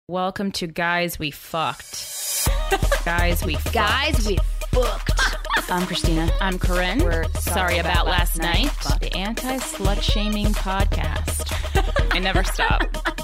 Welcome to Guys We Fucked. Guys We Fucked. Guys We Fucked. I'm Christina. I'm Corinne. We're sorry about last night. The anti-slut shaming podcast. I never stop.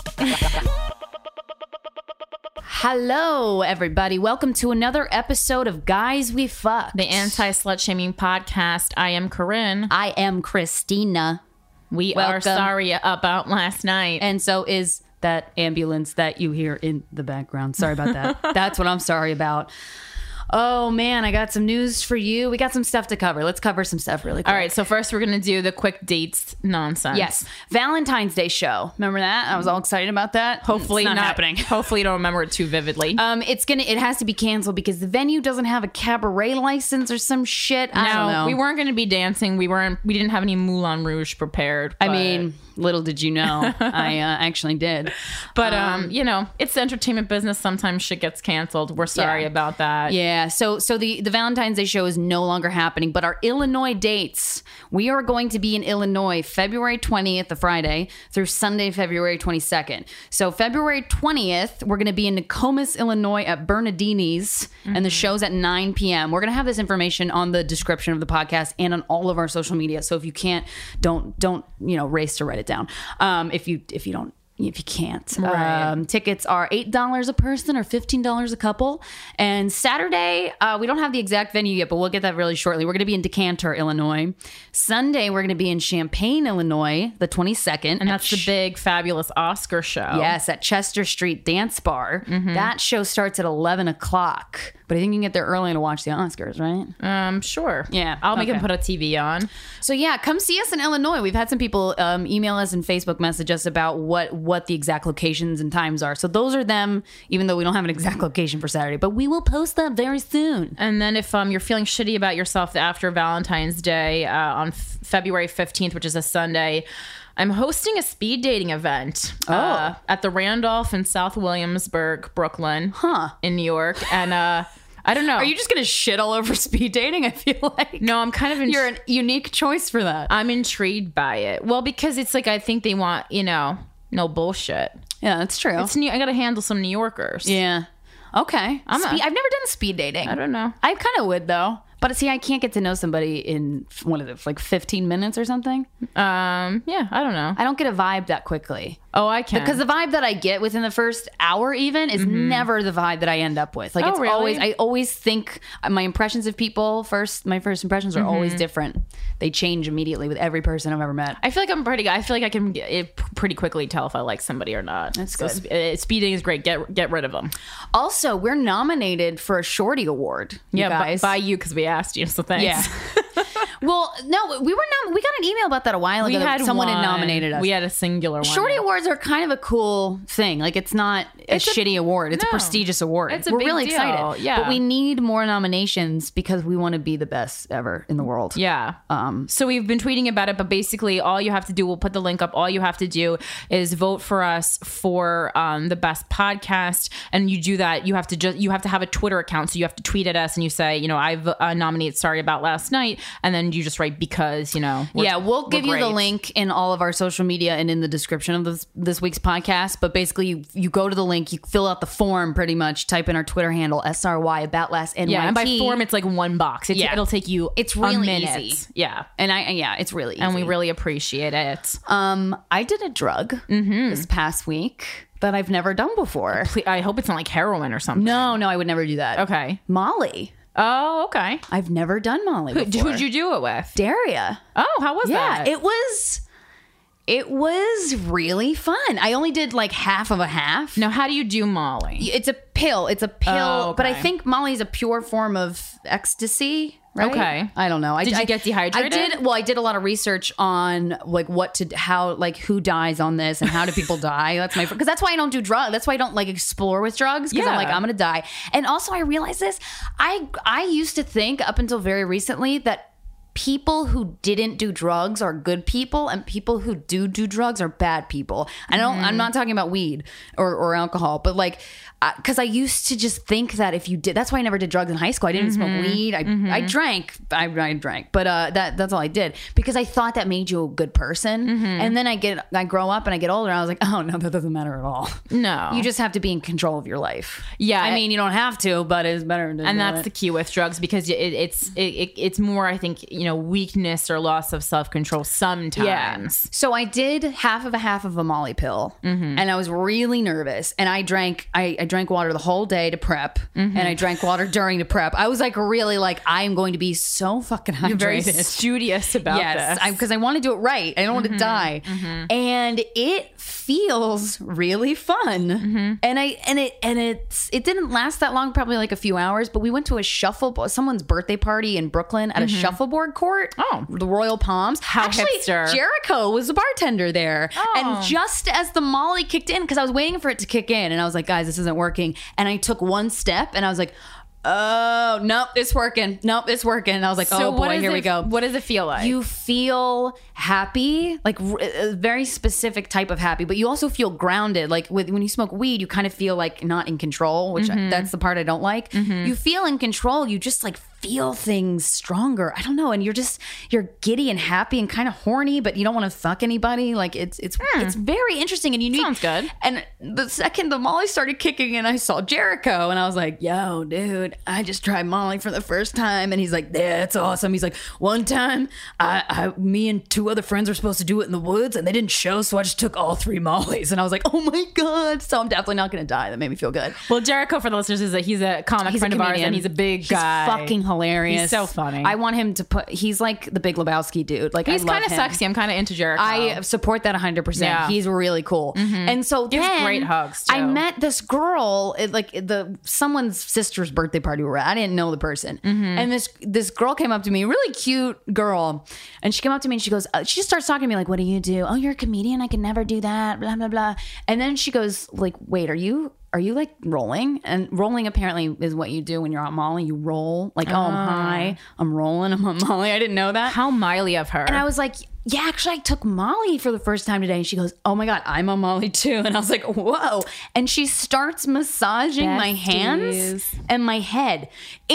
Hello, everybody. Welcome to another episode of Guys We Fucked. The anti-slut shaming podcast. I am Corinne. I am Christina. We Welcome. are sorry about last night. And so is that ambulance that you hear in the background. Sorry about that. That's what I'm sorry about. Oh, man, I got some news for you. We got some stuff to cover. Let's cover some stuff really quick. All right, so first we're going to do the quick dates nonsense. Yes. Valentine's Day show. Remember that? I was all excited about that. Hopefully it's not happening. Hopefully you don't remember it too vividly. It has to be canceled because the venue doesn't have a cabaret license or some shit. I don't know. We weren't going to be dancing. We didn't have any Moulin Rouge prepared. I mean, little did you know, I actually did. But you know, it's the entertainment business. Sometimes shit gets canceled. We're sorry about that. Yeah. So the Valentine's Day show is no longer happening, but our Illinois dates, we are going to be in Illinois February 20th, the Friday, through Sunday, February 22nd. So February 20th, we're going to be in Nokomis, Illinois at Bernardini's, and the show's at 9 p.m. We're going to have this information on the description of the podcast and on all of our social media. So if you can't, don't race to write it down. If you can't. Right. Tickets are $8 a person or $15 a couple. And Saturday, we don't have the exact venue yet, but we'll get that really shortly. We're going to be in Decanter, Illinois. Sunday, we're going to be in Champaign, Illinois, the 22nd. And that's the big, fabulous Oscar show. Yes, at Chester Street Dance Bar. Mm-hmm. That show starts at 11 o'clock. But I think you can get there early to watch the Oscars, right? Sure. Yeah. I'll make him put a TV on. So yeah, come see us in Illinois. We've had some people email us and Facebook message us about what the exact locations and times are. So those are them, even though we don't have an exact location for Saturday. But we will post that very soon. And then if you're feeling shitty about yourself after Valentine's Day on February 15th, which is a Sunday, I'm hosting a speed dating event at the Randolph in South Williamsburg, Brooklyn, in New York. And I don't know. Are you just going to shit all over speed dating? I feel like. No, I'm kind of... You're a unique choice for that. I'm intrigued by it. Well, because it's like, I think they want, no bullshit. Yeah, that's true. I got to handle some New Yorkers. Yeah. Okay. I've never done speed dating. I don't know. I kind of would, though. But see, I can't get to know somebody in, 15 minutes or something? Yeah, I don't know. I don't get a vibe that quickly. Oh, I can. Because the vibe that I get within the first hour even is never the vibe that I end up with. Like, it's really? I always think my impressions of people my first impressions are always different. They change immediately with every person I've ever met. I feel like I'm pretty good. I feel like I can pretty quickly tell if I like somebody or not. That's good. Speeding is great. Get rid of them. Also, we're nominated for a Shorty Award. Guys. By you, because we asked you, so thanks. Yeah. Well, no, we got an email about that a while ago. Someone had nominated us. We had a singular one. Shorty Awards are kind of a cool thing. Like, it's not a shitty award. It's a prestigious award. We're really deal. excited. Yeah. But we need more nominations because we want to be the best ever in the world. Yeah. So we've been tweeting about it, but basically all you have to do, we'll put the link up. All you have to do is vote for us for the best podcast. And you do that. You have to have a Twitter account. So you have to tweet at us and you say, I've nominated Sorry About Last Night. And then you just write because, we'll give you the link in all of our social media and in the description of this week's podcast. But basically, you go to the link, you fill out the form pretty much, type in our Twitter handle, SRY, about last NYT. Yeah, and by form, it's like one box. It'll take you It's really a minute. easy. Yeah. And it's really easy. And we really appreciate it. I did a drug this past week that I've never done before. I hope it's not like heroin or something. No, I would never do that. Okay. Molly. Oh, okay. I've never done Molly before. Who'd you do it with? Daria. Oh, how was that? It was really fun. I only did like half of a half. Now, how do you do Molly? It's a pill. Oh, okay. But I think Molly's a pure form of ecstasy. Right? Okay. I don't know. Did you get dehydrated? I did a lot of research on who dies on this and how do people die. Because that's why I don't do drugs. That's why I don't explore with drugs. Because I'm like, I'm going to die. And also I realized this. I used to think up until very recently that people who didn't do drugs are good people, and people who do drugs are bad people. I'm not talking about weed or alcohol, but like, because I used to just think that if you did, that's why I never did drugs in high school. I didn't smoke weed. I drank, but that's all I did, because I thought that made you a good person. And then I grow up and I get older, and I was like, oh no, that doesn't matter at all. No, you just have to be in control of your life. Yeah, I mean, you don't have to, but it's better to. And that's the key with drugs, because it's more, I think, weakness or loss of self-control sometimes. Yeah. So I did half of a Molly pill, and I was really nervous, and I drank water the whole day to prep, and I drank water during the prep. I was like, really, like, I am going to be so fucking hydrated. You're very studious about this. Because I want to do it right. I don't want to die. And it feels really fun. And it didn't last that long, probably like a few hours, but we went to a someone's birthday party in Brooklyn at a shuffleboard court. Oh. The Royal Palms. Actually, hipster. Jericho was a bartender there. Oh. And just as the Molly kicked in, because I was waiting for it to kick in, and I was like, guys, this isn't working. And I took one step, and I was like, oh, nope, it's working. Nope, it's working. And I was like, oh boy, here we go. What does it feel like? You feel happy, like a very specific type of happy, but you also feel grounded. Like when you smoke weed, you kind of feel like not in control, which that's the part I don't like. You feel in control. You just like feel things stronger. I don't know. And you're giddy and happy and kind of horny, but you don't want to fuck anybody. Like it's very interesting and unique. Sounds good. And the second the Molly started kicking in, I saw Jericho, and I was like, yo, dude, I just tried Molly for the first time. And he's like, yeah, it's awesome. He's like, one time me and two other friends were supposed to do it in the woods, and they didn't show, so I just took all 3 Mollys. And I was like, oh my God. So I'm definitely not going to die. That made me feel good. Well, Jericho, for the listeners, he's a comic friend of ours, and he's a big guy. He's fucking hilarious. He's so funny. I want him to he's like the Big Lebowski dude. Like, he's kind of sexy. I'm kind of into Jericho. I support that 100%. Yeah. He's really cool. And so Gives then great hugs, too. I met this girl at like someone's sister's birthday party we were at. I didn't know the person. And this girl came up to me, really cute girl. And she came up to me and she goes, she just starts talking to me like, what do you do? Oh, you're a comedian? I can never do that. Blah, blah, blah. And then she goes like, wait, are you like rolling? And rolling apparently is what you do when you're on Molly. You roll like, oh, I'm high, I'm rolling, I'm on Molly. I didn't know that. How Miley of her. And I was like, yeah, actually, I took Molly for the first time today. And she goes, oh my God, I'm on Molly too. And I was like, whoa. And she starts massaging my hands and my head.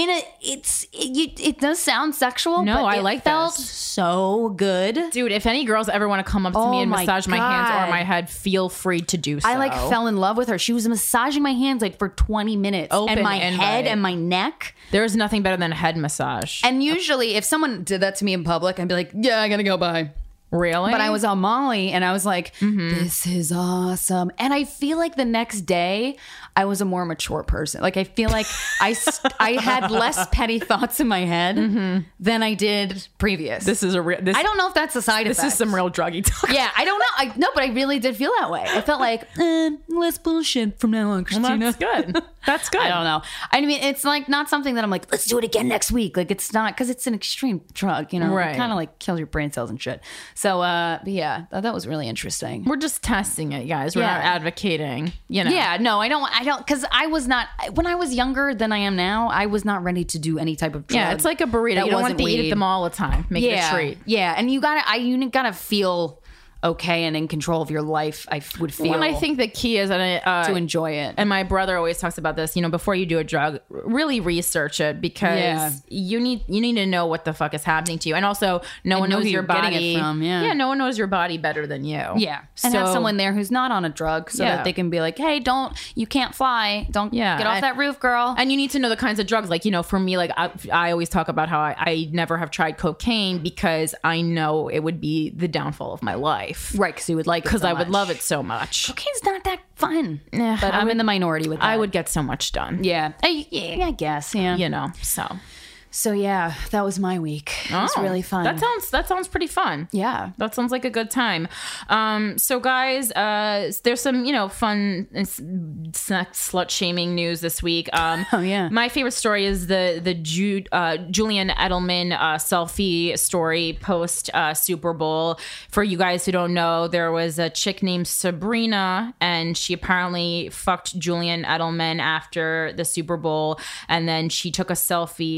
It does sound sexual. No, but I it like felt this. So good. Dude, if any girls ever want to come up to me and massage my hands or my head, feel free to do so. I like fell in love with her. She was massaging my hands like for 20 minutes. Open and my invite. head and my neck. There is nothing better than a head massage. And usually if someone did that to me in public, I'd be like, yeah, I gotta go bye. Really? But I was on Molly and I was like, this is awesome. And I feel like the next day I was a more mature person. Like I feel like I had less petty thoughts in my head than I did previous. This is I don't know if that's a side effect. This is some real druggy talk. Yeah, I don't know. No, but I really did feel that way. I felt like, less bullshit from now on, Christina. Well, that's good. That's good. I don't know. I mean, it's like not something that I'm like, let's do it again next week. Like it's not, because it's an extreme drug, you know? Right. It kind of like kills your brain cells and shit. So, but yeah, that was really interesting. We're just testing it, guys. We're not advocating, Yeah, no, I don't, because I was not, when I was younger than I am now, I was not ready to do any type of drug. Yeah, it's like a burrito. You don't want to eat them all the time. Make it a treat. Yeah, and you gotta feel okay and in control of your life. I would feel. Well, and I think the key is to enjoy it. And my brother always talks about this. Before you do a drug, really research it, because you need to know what the fuck is happening to you, and also no one knows your body. Getting it from, no one knows your body better than you. Yeah, and have someone there who's not on a drug, so that they can be like, hey, you can't fly. Don't get off that roof, girl. And you need to know the kinds of drugs. Like, for me, like I always talk about how I never have tried cocaine because I know it would be the downfall of my life. Right, because you would like it because I would love it so much. Cocaine's not that fun. Yeah, but I'm in the minority with that. I would get so much done. Yeah, I guess. Yeah, So yeah, that was my week. It was really fun. That sounds pretty fun. Yeah, that sounds like a good time. So guys, there's some fun slut shaming news this week. Oh yeah, my favorite story is the Julian Edelman selfie story post Super Bowl. For you guys who don't know, there was a chick named Sabrina, and she apparently fucked Julian Edelman after the Super Bowl, and then she took a selfie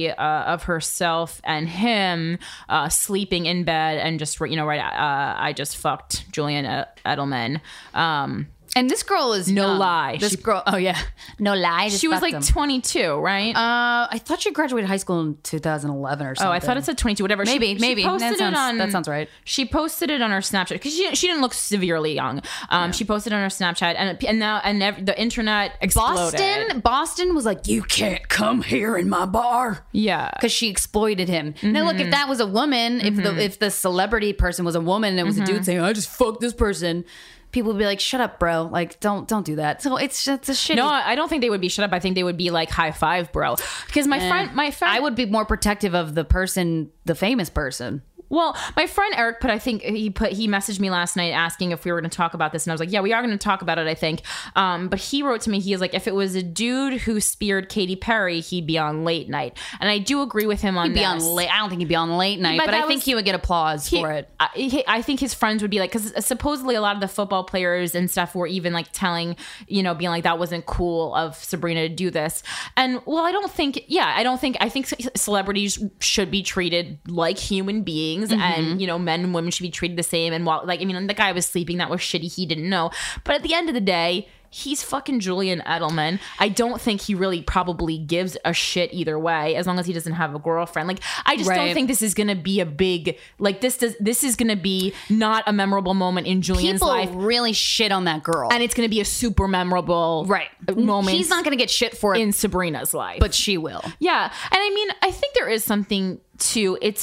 of herself and him sleeping in bed and just, I just fucked Julian Edelman. And this girl is young. Lie. This girl, oh yeah, no lie. She was like 22, right? I thought she graduated high school in 2011 or something. Oh, I thought it said 22. Whatever. Maybe. She posted that sounds right. She posted it on her Snapchat because she didn't look severely young. She posted it on her Snapchat, and now the internet exploded. Boston was like, you can't come here in my bar. Yeah, because she exploited him. Now look, if that was a woman, if the celebrity person was a woman and it was a dude saying, I just fucked this person, people would be like, shut up, bro. Like, don't do that. So it's just a shitty. No, I don't think they would be shut up. I think they would be like, high five, bro. Because my friend, I would be more protective of the famous person. Well, my friend Eric he messaged me last night asking if we were going to talk about this, and I was like, yeah, we are going to talk about it, I think. But he wrote to me, he was like, if it was a dude who speared Katy Perry, he'd be on Late Night. And I do agree with him on this. I don't think he'd be on Late Night, but I think he would get applause for it. I think his friends would be like, because supposedly a lot of the football players and stuff were even like telling, being like, that wasn't cool of Sabrina to do this. And well, I think celebrities should be treated like human beings. And men and women should be treated the same. And while the guy was sleeping, that was shitty, he didn't know. But at the end of the day, he's fucking Julian Edelman. I don't think he really probably gives a shit either way, as long as he doesn't have a girlfriend. Like, I just don't think this is gonna be a big, like, this is gonna be not a memorable moment in Julian's life. People really shit on that girl, and it's gonna be a super memorable moment. He's not gonna get shit for it in Sabrina's life, but she will. Yeah, and I think there is something to it's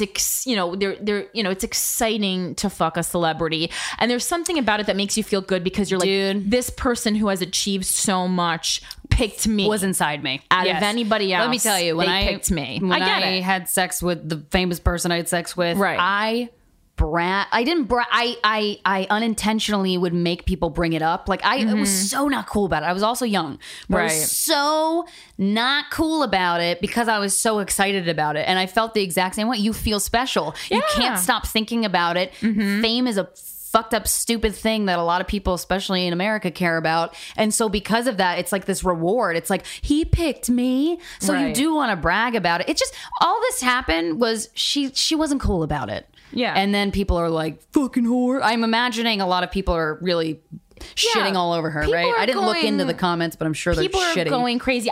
exciting to fuck a celebrity, and there's something about it that makes you feel good because you're like, dude, this person who has achieved so much picked me, was inside me out of anybody else. Let me tell you, when I picked me, when I had sex with the famous person I had sex with, I unintentionally would make people bring it up. Like, I was so not cool about it. I was also young, but I was so not cool about it because I was so excited about it. And I felt the exact same way. You feel special. Yeah. You can't stop thinking about it. Fame is a fucked up, stupid thing that a lot of people, especially in America, care about. And so because of that, it's like this reward. It's like, he picked me. So you do want to brag about it. It's just, all this happened was she wasn't cool about it. Yeah. And then people are like, fucking whore. I'm imagining a lot of people are really shitting all over her, right? I didn't look into the comments, but I'm sure they're shitting. People are going crazy.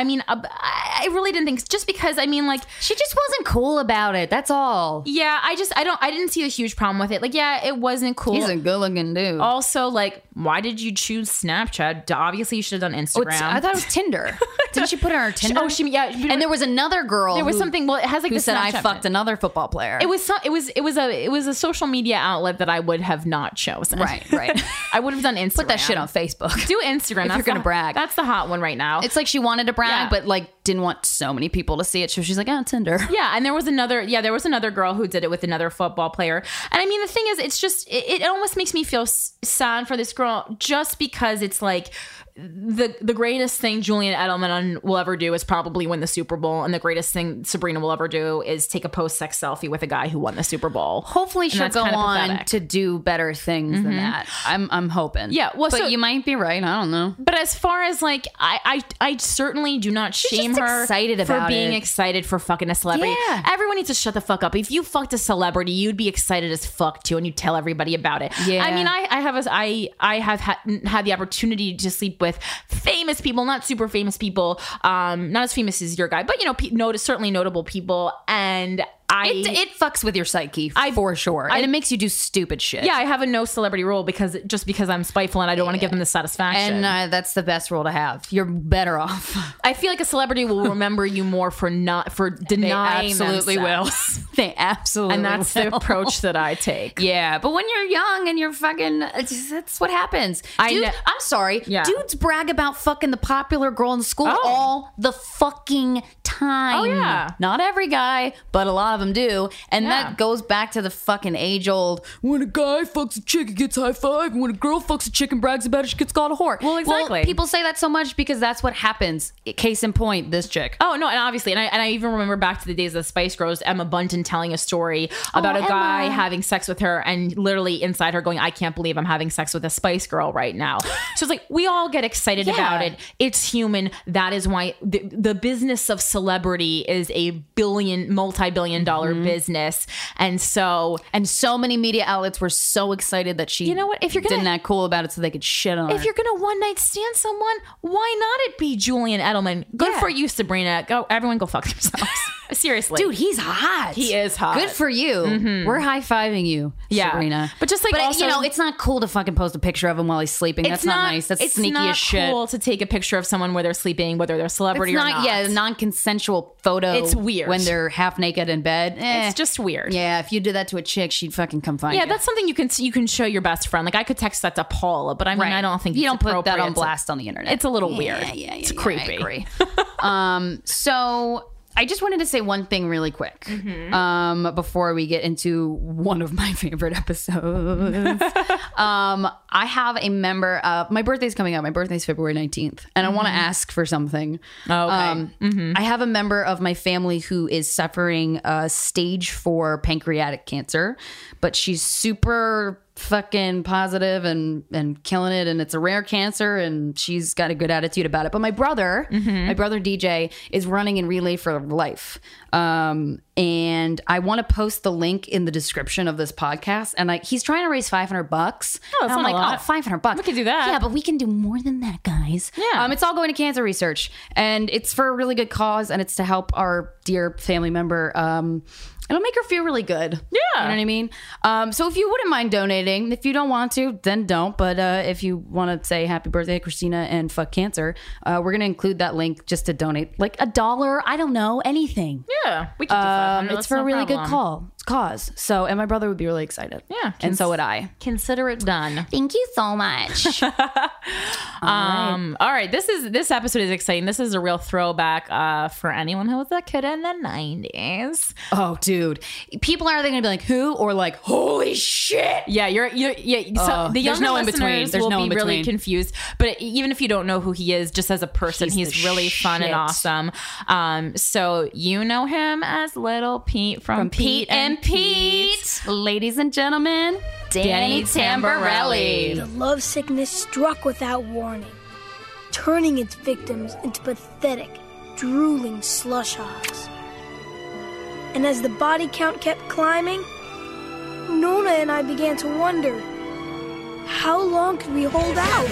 I really didn't think, just because, she just wasn't cool about it. That's all. Yeah, I didn't see a huge problem with it. Like, yeah, it wasn't cool. He's a good looking dude. Also, like, why did you choose Snapchat? Obviously, you should have done Instagram. I thought it was Tinder. Didn't she put it on her Tinder? And there was another girl. There was something. Well, it has like who the said, Snapchat I fucked another football player. It was a social media outlet that I would have not chosen. Right. I would have done Instagram. Put that shit on Facebook. Do Instagram. If you're gonna brag. That's the hot one right now. It's like she wanted to brag, but like didn't want so many people to see it. So she's like, Tinder. Yeah, and there was another girl who did it with another football player. And the thing is, it's just it almost makes me feel sad for this girl, just because it's like, the greatest thing Julian Edelman will ever do is probably win the Super Bowl, and the greatest thing Sabrina will ever do is take a post-sex selfie with a guy who won the Super Bowl. Hopefully she'll go on to do better things than that. I'm hoping. Yeah, well, but you might be right. I don't know. But as far as like, I certainly do not shame her for being excited for fucking a celebrity. Yeah. Everyone needs to shut the fuck up. If you fucked a celebrity, you'd be excited as fuck too, and you tell everybody about it. Yeah. I have had the opportunity to sleep with famous people, not super famous people, not as famous as your guy, but certainly notable people, and it fucks with your psyche for sure, and it makes you do stupid shit. Yeah, I have a no celebrity rule because I'm spiteful and I don't want to give them the satisfaction. And that's the best rule to have. You're better off. I feel like a celebrity will remember you more for denying. They absolutely will. They absolutely will. And that's the approach that I take. Yeah, but when you're young and you're fucking, that's what happens. I'm sorry. Yeah. Dudes brag about fucking the popular girl in school all the fucking time. Oh yeah. Not every guy, but a lot of them them do. And Yeah. that goes back to the fucking age old, when a guy fucks a chick, he gets high five. And when a girl fucks a chick and brags about it, she gets called a whore. Well, exactly. People say that so much because that's what happens. Case in point, this chick. Oh no, and obviously, and I even remember back to the days of the Spice Girls, Emma Bunton telling a story about a guy having sex with her, and literally inside her going, "I can't believe I'm having sex with a Spice Girl right now." So it's like we all get excited about it. It's human. That is why the business of celebrity is a multi-billion-dollar business, and so many media outlets were so excited that she, you know what? If you're gonna didn't act cool about it, so they could shit on her. if you're gonna one night stand someone, why not it be Julian Edelman? Good for you, Sabrina. Go, everyone, go fuck themselves. Seriously, Dude, he's hot. He is hot. Good for you. We're high-fiving you, Sabrina. But just like also, you know, it's not cool to fucking post a picture of him while he's sleeping. That's not nice. That's sneaky as shit. It's not cool to take a picture of someone where they're sleeping, whether they're a celebrity It's or not. Yeah, non-consensual photo. It's weird. When they're half naked in bed. It's just weird. Yeah, if you did that to a chick, she'd fucking come find you. Yeah, that's something you can show your best friend. Like I could text that to Paula, but I mean, I don't think you it's don't put that appropriate on blast on the internet. It's a little weird. Yeah, it's creepy. I agree. So I just wanted to say one thing really quick before we get into one of my favorite episodes. I have a member. My birthday's coming up. My birthday's February 19th, and I want to ask for something. Okay. I have a member of my family who is suffering stage 4 pancreatic cancer, but she's super fucking positive and killing it, and it's a rare cancer, and she's got a good attitude about it. But my brother DJ is running in Relay for Life, and I want to post the link in the description of this podcast. And he's trying to raise $500. that's and I'm not a lot. $500. We could do that. Yeah, but we can do more than that, guys. Yeah. It's all going to cancer research, and it's for a really good cause, and it's to help our dear family member. It'll make her feel really good. Yeah. You know what I mean? So if you wouldn't mind donating, if you don't want to, then don't. But if you want to say happy birthday, Christina, and fuck cancer, we're going to include that link just to donate. Like $1, I don't know, anything. Yeah, we can do that. It's for a really good cause. So, and my brother would be really excited. Yeah. And so would I. Consider it done. Thank you so much. All right. This episode is exciting. This is a real throwback for anyone who was a kid in the 90s. Oh, dude. People are either going to be like, who? Or like, holy shit. Yeah, you're so the younger no in between. listeners There's will no be in really between. confused. But even if you don't know who he is, just as a person, he's the really fun and shit. awesome. So you know him as Little Pete from Pete and Pete. Ladies and gentlemen, Danny Tamborelli. The love sickness struck without warning, turning its victims into pathetic, drooling slush hogs. And as the body count kept climbing, Nona and I began to wonder, how long could we hold out?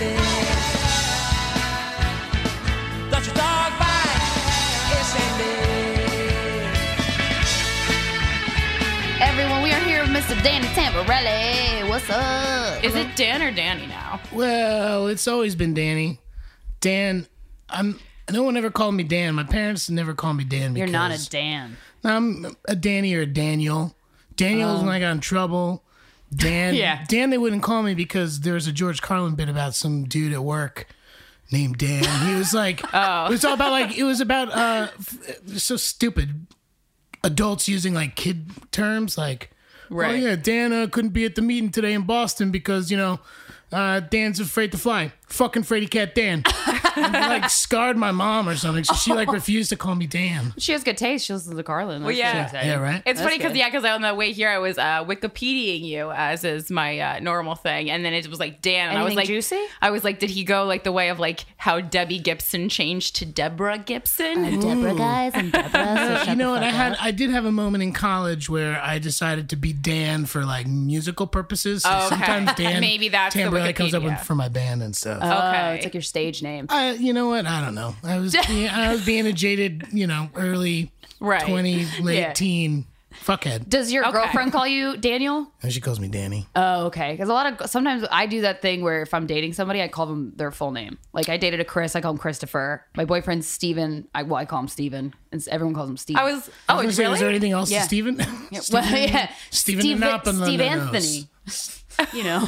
Everyone, we are here with Mr. Danny Tamborelli. What's up? Is it Dan or Danny now? Well, it's always been Danny. Dan, no one ever called me Dan. My parents never called me Dan. You're not a because Dan. I'm a Danny or a Daniel. Daniel was when I got in trouble. Dan, Yeah. Dan, they wouldn't call me because there was a George Carlin bit about some dude at work named Dan. He was like, it was all about like, it was about, so stupid. Adults using like kid terms like, Right. oh yeah, Dan couldn't be at the meeting today in Boston because, you know, Dan's afraid to fly. Fucking fraidy cat Dan. And, like scarred my mom or something. So she like refused to call me Dan. She has good taste. She listens to Carlin. Well, yeah. Yeah, right? It's funny good. because on the way here I was Wikipediaing you as is my normal thing, and then it was like Dan, and I was Anything like, juicy? I was like, did he go like the way of like how Debbie Gibson changed to Deborah Gibson? Deborah, guys. I'm Deborah. So You know what? I did have a moment in college where I decided to be Dan for like musical purposes. So Okay. sometimes Dan Maybe that's the Tamborelli comes up with Wikipedia. for my band and stuff. Okay. It's like your stage name. You know what? I don't know. I was being a jaded, you know, early Right. 20, late Yeah. teen fuckhead. Does your girlfriend call you Daniel? And she calls me Danny. Oh, okay. Because sometimes I do that thing where if I'm dating somebody, I call them their full name. Like I dated a Chris, I call him Christopher. My boyfriend's Steven, I call him Steven. And everyone calls him Steven. I was I was gonna say, is there anything else Yeah. to Steven? Well, yeah. Steven Steve Anthony. Anthony. You know.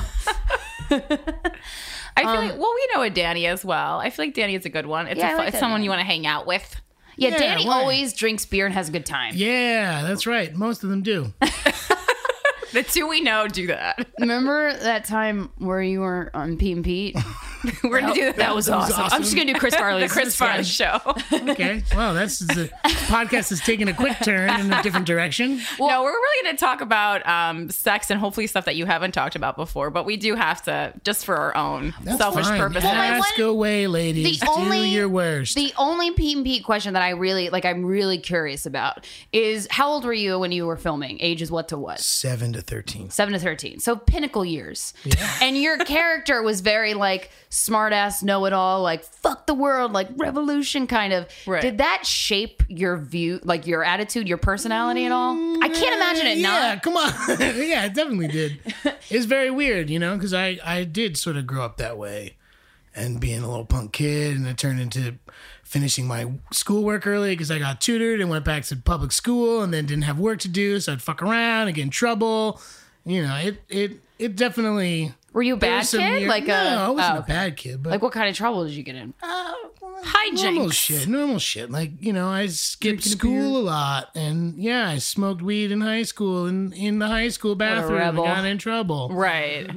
I feel like, well, we know a Danny as well. I feel like Danny is a good one. It's Yeah, I like it's that someone name. you want to hang out with. Yeah, Yeah, Danny why? always drinks beer and has a good time. Yeah, that's right. Most of them do. The two we know do that. Remember that time where you were on Pete and Pete? We're gonna do that. That was awesome. I'm just gonna do Chris Farley's. The Chris Farley show. Okay. Well, the podcast is taking a quick turn in a different direction. No, we're really going to talk about sex and hopefully stuff that you haven't talked about before, but we do have to, just for our own That's selfish fine. purposes. Ask away, ladies. Do your worst. The only Pete and Pete question that I'm really curious about is how old were you when you were filming? Ages what to what? 7 to 13. 7 to 13. So pinnacle years. Yeah. And your character was very like smart ass, know it all, like fuck the world, like revolution kind of. Right. Did that shape your view, like your attitude, your personality at all? I can't imagine it not. Yeah, come on. Yeah, it definitely did. It's very weird, because I did sort of grow up that way and being a little punk kid, and it turned into finishing my schoolwork early because I got tutored and went back to public school and then didn't have work to do, so I'd fuck around and get in trouble. It definitely... Were you a bad there's some kid? weird- Like no, I wasn't oh, a bad kid, but like what kind of trouble did you get in? normal shit. Like, I skipped school a lot, and yeah, I smoked weed in high school, and in the high school bathroom, I rebel. got in trouble. Right.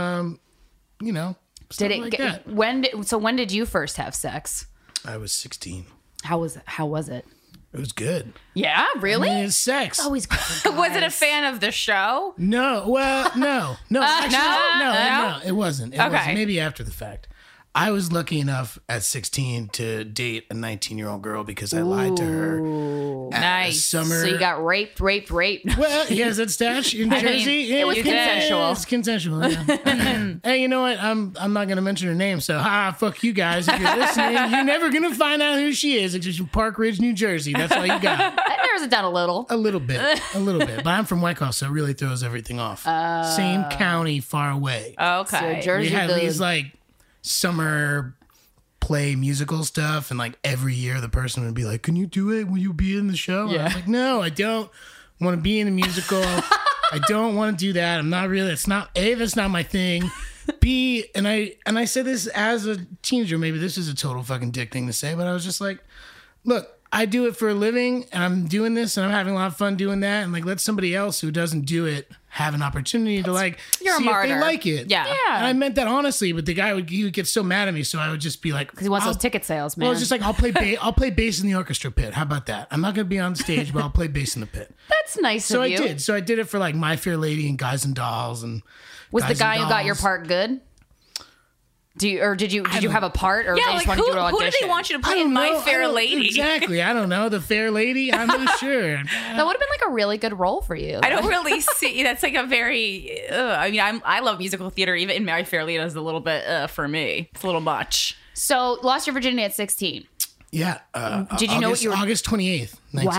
Stuff Did it like that. when did you first have sex? I was 16. How was it? It was good. Yeah, really? I mean, it's sex. Always good for guys. Was it a fan of the show? No, well, no, actually, no? no, it wasn't. It Okay. wasn't. Maybe after the fact. I was lucky enough at 16 to date a 19-year-old girl because I lied to her. At Nice. Summer. So you got raped. Well, he has that stash in mean, Jersey. it was consensual. It's consensual. Yeah. Hey, you know what? I'm not gonna mention her name, so fuck you guys. If you're listening, you're never gonna find out who she is. It's just from Park Ridge, New Jersey. That's all you got. That narrows it down a little. A little bit. But I'm from Wyckoff, so it really throws everything off. Same county, far away. Okay. So Jersey We had good. these like summer play musical stuff, and like every year the person would be like, "Can you do it? Will you be in the show?" And I was like, "No, I don't want to be in a musical. I don't want to do that. I'm not really. It's not A, that's not my thing. B, and I said this as a teenager. Maybe this is a total fucking dick thing to say, but I was just like, look, I do it for a living, and I'm doing this, and I'm having a lot of fun doing that, and like let somebody else who doesn't do it have an opportunity to like You're a see martyr. if they like it. Yeah. And I meant that honestly, but the guy would get so mad at me, so I would just be like, Because he wants I'll- those ticket sales, man. Well, it's just like I'll play bass in the orchestra pit. How about that? I'm not going to be on stage, but I'll play bass in the pit. That's nice So of I you. did. So I did it for like My Fair Lady and Guys and Dolls and. Was the Guys guy and who got your Dolls. part good? Did you have a part, or Yeah, they like just wanted you to who audition? did they want you to I play don't in My know. Fair I don't- Lady? Exactly. I don't know. The Fair Lady. I'm not sure. That would have been like a really good role for you. I don't really see. That's like a very. I mean, I love musical theater. Even in My Fair Lady is a little bit for me. It's a little much. So, lost your virginity at 16. Yeah. Did you know what you were- August 28th,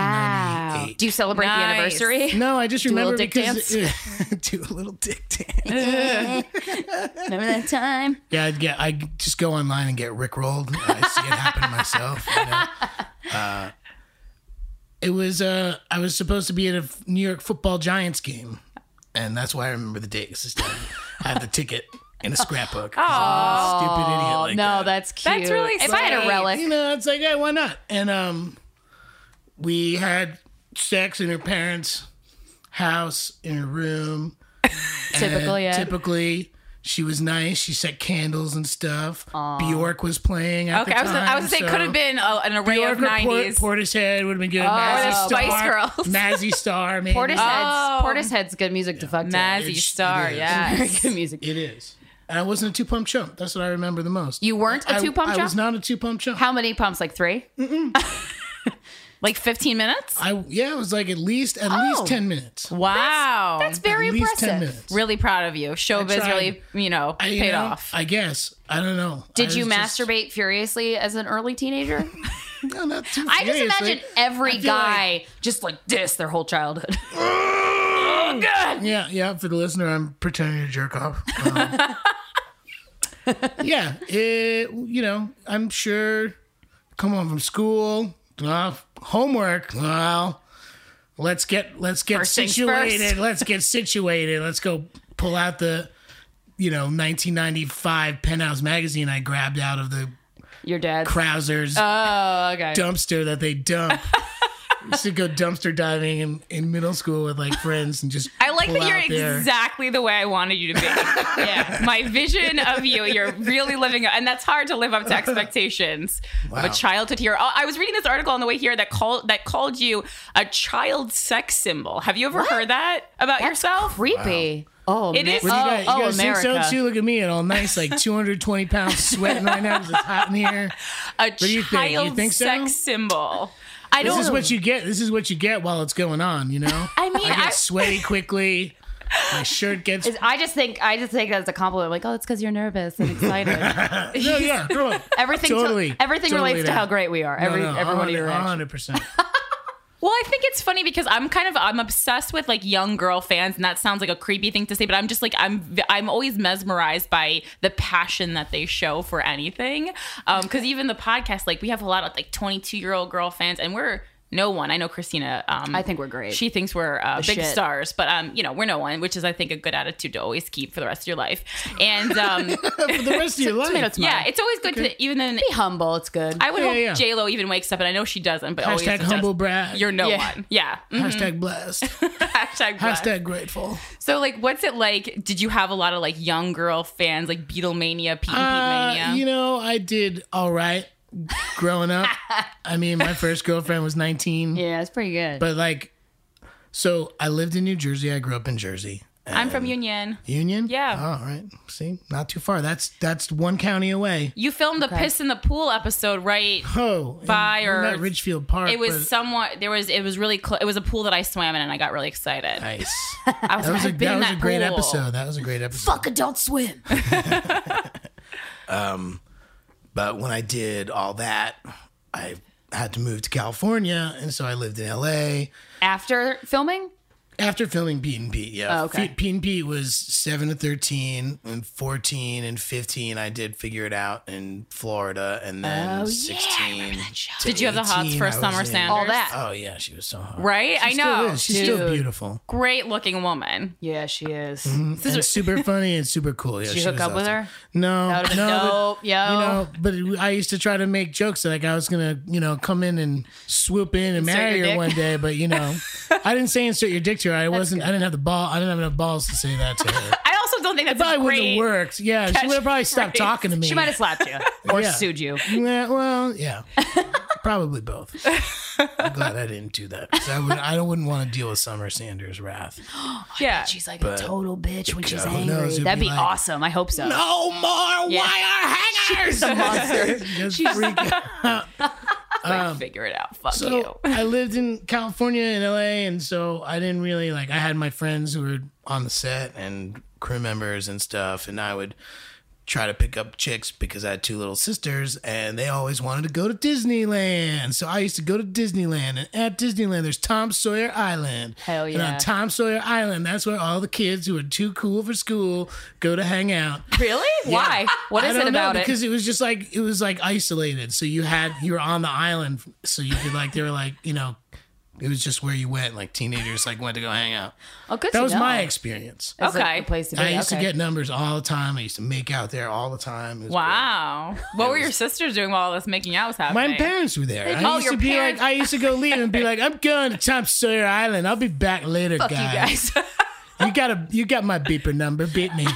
1998. Do you celebrate the Nice. anniversary? No, I just Do a little remember dick because dance? do a little dick dance. Remember that time? Yeah, I just go online and get rickrolled. I see it happen to myself. It was I was supposed to be at a New York Football Giants game, and that's why I remember the date. 'Cause I have the ticket in a scrapbook. Oh, stupid idiot! Like No, that. that's cute. That's really If I had a sweet. relic, It's like, hey, why not? And we had sex in her parents' house in her room. typically, And yeah. typically, she was nice. She set candles and stuff. Bjork was playing at Okay, the I was time. gonna say could have been an array Bjork of or 90s. Portishead would have been good. or Mazzy the Spice Star, Girls. Mazzy Star, maybe. Portishead's good music to fuck to. Mazzy It Star, is. yeah. Very good music. It is. And I wasn't a two-pump chump. That's what I remember the most. You weren't a two-pump I chump? was not a two-pump chump. How many pumps? Like 3? Like 15 minutes? It was like at least 10 minutes. Wow. That's very At least 10 impressive. minutes. really proud of you. Showbiz tried. really, paid off. I guess. I don't know. Did you was just- masturbate furiously as an early teenager? No, not too I just furiously. imagine every I feel guy just like this their whole childhood. Yeah, for the listener, I'm pretending to jerk off. Yeah, I'm sure. Come home from school, homework. Well, let's get First things situated. first. Let's get situated. Let's go pull out the, 1995 Penthouse magazine I grabbed out of the Your dad's. Krauser's Oh, okay. dumpster that they dump. We used to go dumpster diving in middle school with like friends and just. I like pull that you're out there. exactly the way I wanted you to be. Yeah. My vision of you're really living up, and that's hard to live up to expectations of Wow. a childhood hero. I was reading this article on the way here that called you a child sex symbol. Have you ever heard that about yourself? Creepy. Oh, It is- What do you guys, you guys think so America. too? Look at me and all nice, like 220 pounds sweating right now because it's hot in here. A do you think? You child think so? sex symbol. This is what you get. This is what you get while it's going on. You know. I mean, I get sweaty quickly. My shirt gets. I just think that's a compliment. Like, oh, it's because you're nervous and excited. No, yeah, come on. Everything Totally. everything Totally relates to that. how great we are. Every one of your reactions. 100%. Well, I think it's funny because I'm obsessed with like young girl fans, and that sounds like a creepy thing to say, but I'm just like I'm always mesmerized by the passion that they show for anything. Because even the podcast, like we have a lot of like 22-year-old girl fans, and we're no one. I know Christina. I think we're great. She thinks we're big shit. stars, but we're no one, which is I think a good attitude to always keep for the rest of your life. And For the rest of your life. yeah, it's always good to even then. Be humble. It's good. I would Yeah, hope yeah. J-Lo even wakes up, and I know she doesn't, but always Hashtag suggests, humble brag. You're no Yeah. one. Yeah. Hashtag blessed. Hashtag blessed. Hashtag grateful. So, like, what's it like? Did you have a lot of like young girl fans, like Beatlemania, Pete and Pete Mania? You know, I did all right growing up. I mean, my first girlfriend was 19. yeah, it's pretty good. But like, so I lived in New Jersey. I grew up in Jersey. I'm from Union. Union? Yeah. Oh, all right. See, not too far. That's one county away. You filmed the Piss in the Pool episode, right? Oh, By and or- we're at Ridgefield Park. It was but- somewhat. It was really close. It was a pool that I swam in, and I got really excited. nice. I was, That was a I've been in that was a great pool. episode. That was a great episode. Fuck Adult Swim. But when I did all that, I had to move to California, and so I lived in LA. After filming? After filming Pete and Pete, yeah. Oh, okay. Pete and Pete was 7 to 13, and 14 and 15 I did Figure It Out in Florida, and then 16 to Did you have the hots 18, for I was Summer in- Sanders? All that. Oh yeah, she was so hot. Right? I She know. still is. She's still Dude. beautiful. Great looking woman. Yeah, she is. And super funny and super cool. Yeah, Did you she hook was up with awesome. her? No, That would've no, been but- dope, yo. You know, but I used to try to make jokes like I was gonna, come in and swoop in and Insert marry your her dick? one day. But I didn't say insert your dick to her. I didn't have the ball. I didn't have enough balls to say that to her. I also don't think that's Probably a wouldn't great. have worked. Yeah, she would have probably stopped catchphrase. talking to me. She might have slapped you or Yeah. sued you. Yeah, well, yeah, probably both. I'm glad I didn't do that because I wouldn't want to deal with Summer Sanders' wrath. Yeah. She's like a total bitch when she's who angry. knows, it'd That'd be be like- awesome. I hope so. No more Yeah. wire hangers. She's a monster. Just freak out. Like, figure it out. Fuck So you. I lived in California and LA, and so I didn't really I had my friends who were on the set and crew members and stuff, and I would try to pick up chicks because I had two little sisters, and they always wanted to go to Disneyland. So I used to go to Disneyland, and at Disneyland there's Tom Sawyer Island. Hell And yeah. on Tom Sawyer Island, that's where all the kids who are too cool for school go to hang out. Really? Why? What I is don't it about know, it? because it was just it was isolated. So you were on the island, so you could they were it was just where you went. Like teenagers went to go hang out. Oh, good. That to was know. my experience. That's Okay. a good place to be. I used to Okay. get numbers all the time. I used to make out there all the time. It was Wow. What were your sisters doing while all this making out was great. happening? My parents were there. Oh, I used your to be parents- I used to go leave and be like, I'm going to Tom Sawyer Island. I'll be back later, Fuck you guys. guys. You got my beeper number. Beat me.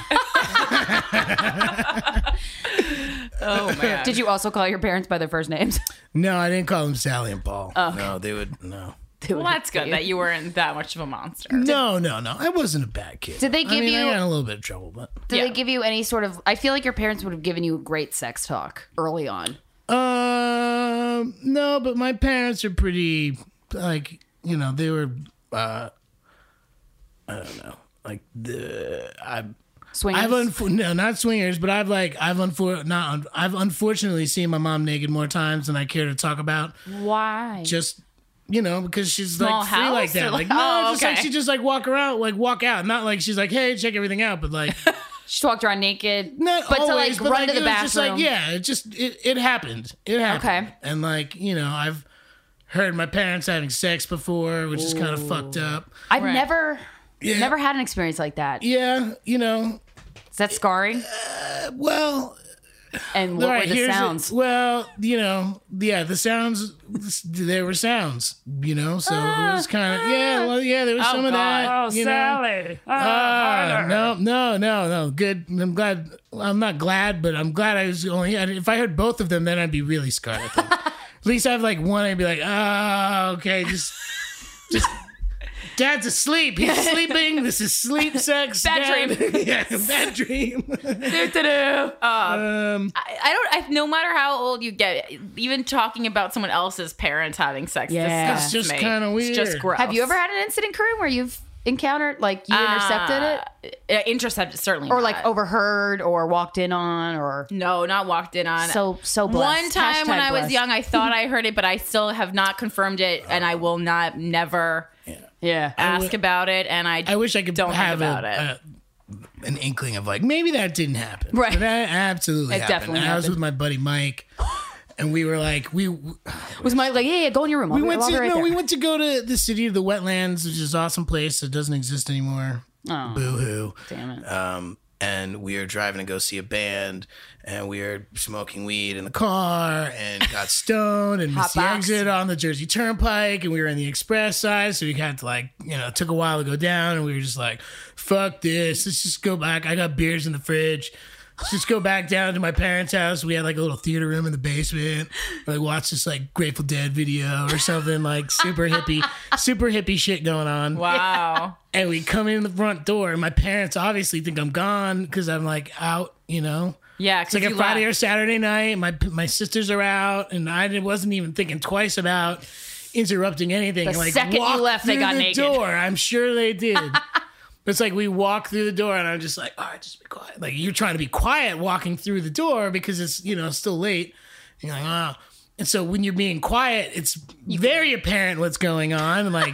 Oh man. Did you also call your parents by their first names? No, I didn't call them Sally and Paul. No, they would no. Well, that's good that you weren't that much of a monster. No. I wasn't a bad kid. Did they give I you- got in a little bit of trouble, but Did Yeah. they give you any sort of? I feel like your parents would have given you great sex talk early on. no. But my parents are pretty they were. I don't know. Swingers. No, not swingers, but I've unfortunately seen my mom naked more times than I care to talk about. Why? Just because she's Small free like house that. or Like like- no, oh, just like okay. she just walk out. Not like she's like, hey, check everything out, but like She walked around naked. not but always, to but run to the it was bathroom. just it happened. It happened. Okay. And I've heard my parents having sex before, which is kind of fucked up. I've Right. never Yeah. had an experience like that. Yeah, Is that scarring? well, And what were the here's sounds? Well, the sounds. There were sounds, so it was kind of there was some of that. Oh, Sally. No. Good. I'm glad. I'm not glad, but I'm glad I was only. If I heard both of them, then I'd be really scarred. I think. At least I have like one. I'd be like, okay, just. Dad's asleep. He's sleeping. This is sleep sex. Bad dream. Yeah, bad dream. No matter how old you get, even talking about someone else's parents having sex, Yeah. It's just kind of weird. It's just gross. Have you ever had an incident, Corinne, where you've encountered, like, you intercepted it? Intercepted, certainly. Or, not. like, overheard or walked in on or... No, not walked in on. So blessed. One time when I was blessed. young, I thought I heard it, but I still have not confirmed it, and I will never Yeah. ask about it, and I wish I could don't have think about it. an inkling of like maybe that didn't happen. Right. But that absolutely It happened. definitely And I was happened. with my buddy Mike, and we were like Was Mike like, yeah, go in your room. we went to go to the city of the wetlands, which is an awesome place that doesn't exist anymore. Oh, Boo-hoo. damn it. And we were driving to go see a band, and we were smoking weed in the Car and got stoned and missed the box. exit on the Jersey Turnpike, and we were in the express side, so we had to it took a while to go down, and we were just like, fuck this, let's just go back. I got beers in the fridge. Let's just go back down to my parents' house. We had like a little theater room in the basement. Like watch this like Grateful Dead video or something, like super hippie shit going on. Wow. And we come in the front door, and my parents obviously think I'm gone because I'm like out, Yeah, It's like a Friday or Saturday night. My sisters are out, and I wasn't even thinking twice about interrupting anything. The Like second you walk left, they through got the naked. door. I'm sure they did. But it's like we walk through the door, and I'm just like, all right, just be quiet. Like you're trying to be quiet walking through the door because it's still late. And you're like, oh. And so when you're being quiet, it's very apparent what's going on. Like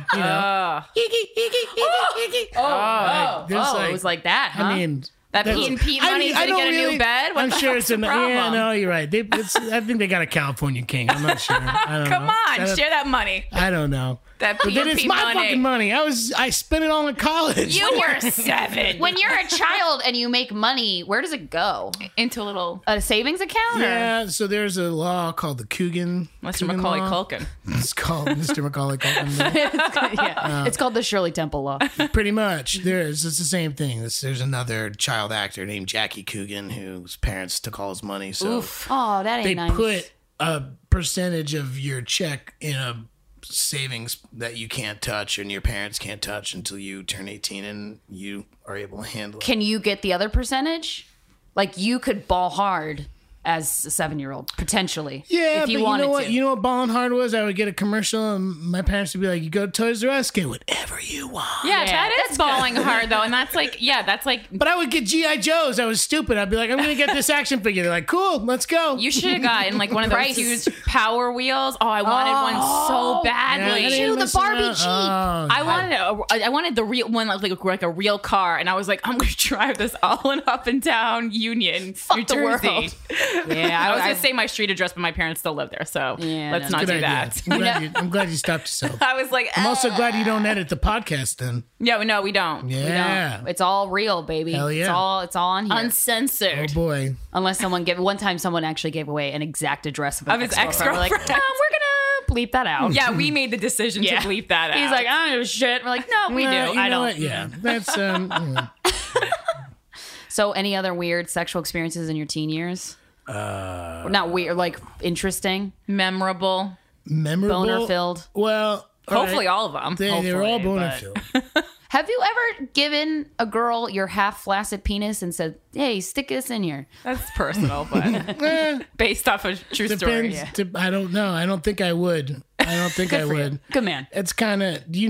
It was like that, huh? I mean. That Pete and Pete money's gonna get a new bed? What I'm the sure heck's it's the yeah, problem? no, you're right. I think they got a California king. I'm not sure. I don't Come know. on, share that money. I don't know. That But then it's P&P my money. fucking money. I spent it all in college. You were 7. When you're a child and you make money, where does it go? Into a little A savings account? Or? Yeah, so there's a law called the Coogan. Mr. Coogan Macaulay law. Culkin. It's called Mr. Macaulay Culkin. Yeah. It's called the Shirley Temple Law. Pretty much. It's the same thing. There's another child actor named Jackie Coogan whose parents took all his money. So Oh, that ain't they nice. put a percentage of your check in a savings that you can't touch and your parents can't touch until you turn 18 and you are able to handle it. Can you get the other percentage? Like you could ball hard as a 7-year-old, potentially. Yeah, if you but wanted you know what? to. You know what Ballin' Hard was? I would get a commercial, and my parents would be like, "You go to Toys R Us, get whatever you want." Yeah, Yeah, that is balling hard though, and that's like, But I would get GI Joes. I was stupid. I'd be like, "I'm gonna get this action figure." They're like, "Cool, let's go." you should have gotten like one of those Price. huge Power Wheels. Oh, I wanted one so badly. Yeah, I didn't Ew, the listen Barbie to- Jeep. Oh, I wanted the real one, like a real car, and I was like, I'm going to drive this all in up and down Union, New the Jersey. world. Yeah, I was going to say my street address, but my parents still live there, so Yeah, let's no, not good do idea. that. I'm glad you stopped yourself. I was like, I'm also glad you don't edit the podcast then. yeah, no, we don't. Yeah. It's all real, baby. Hell yeah. It's all on here. Oh Uncensored. boy. Unless one time someone actually gave away an exact address of, Of his We're like, ex-girlfriend. we're gonna bleep that out. Yeah, we made the decision Yeah. to bleep that out. He's like, I don't give a shit. We're like, no, we do. You I know don't. what? Yeah, that's So, any other weird sexual experiences in your teen years? Not weird, like interesting, memorable. memorable. boner filled. Well, Hopefully all of them. They were all Hopefully, boner but- filled. Have you ever given a girl your half flaccid penis and said, "Hey, stick this in here"? That's personal, but based off a true story. Depends. I don't know. I don't think I would. I don't think I would. Good man. It's kind of you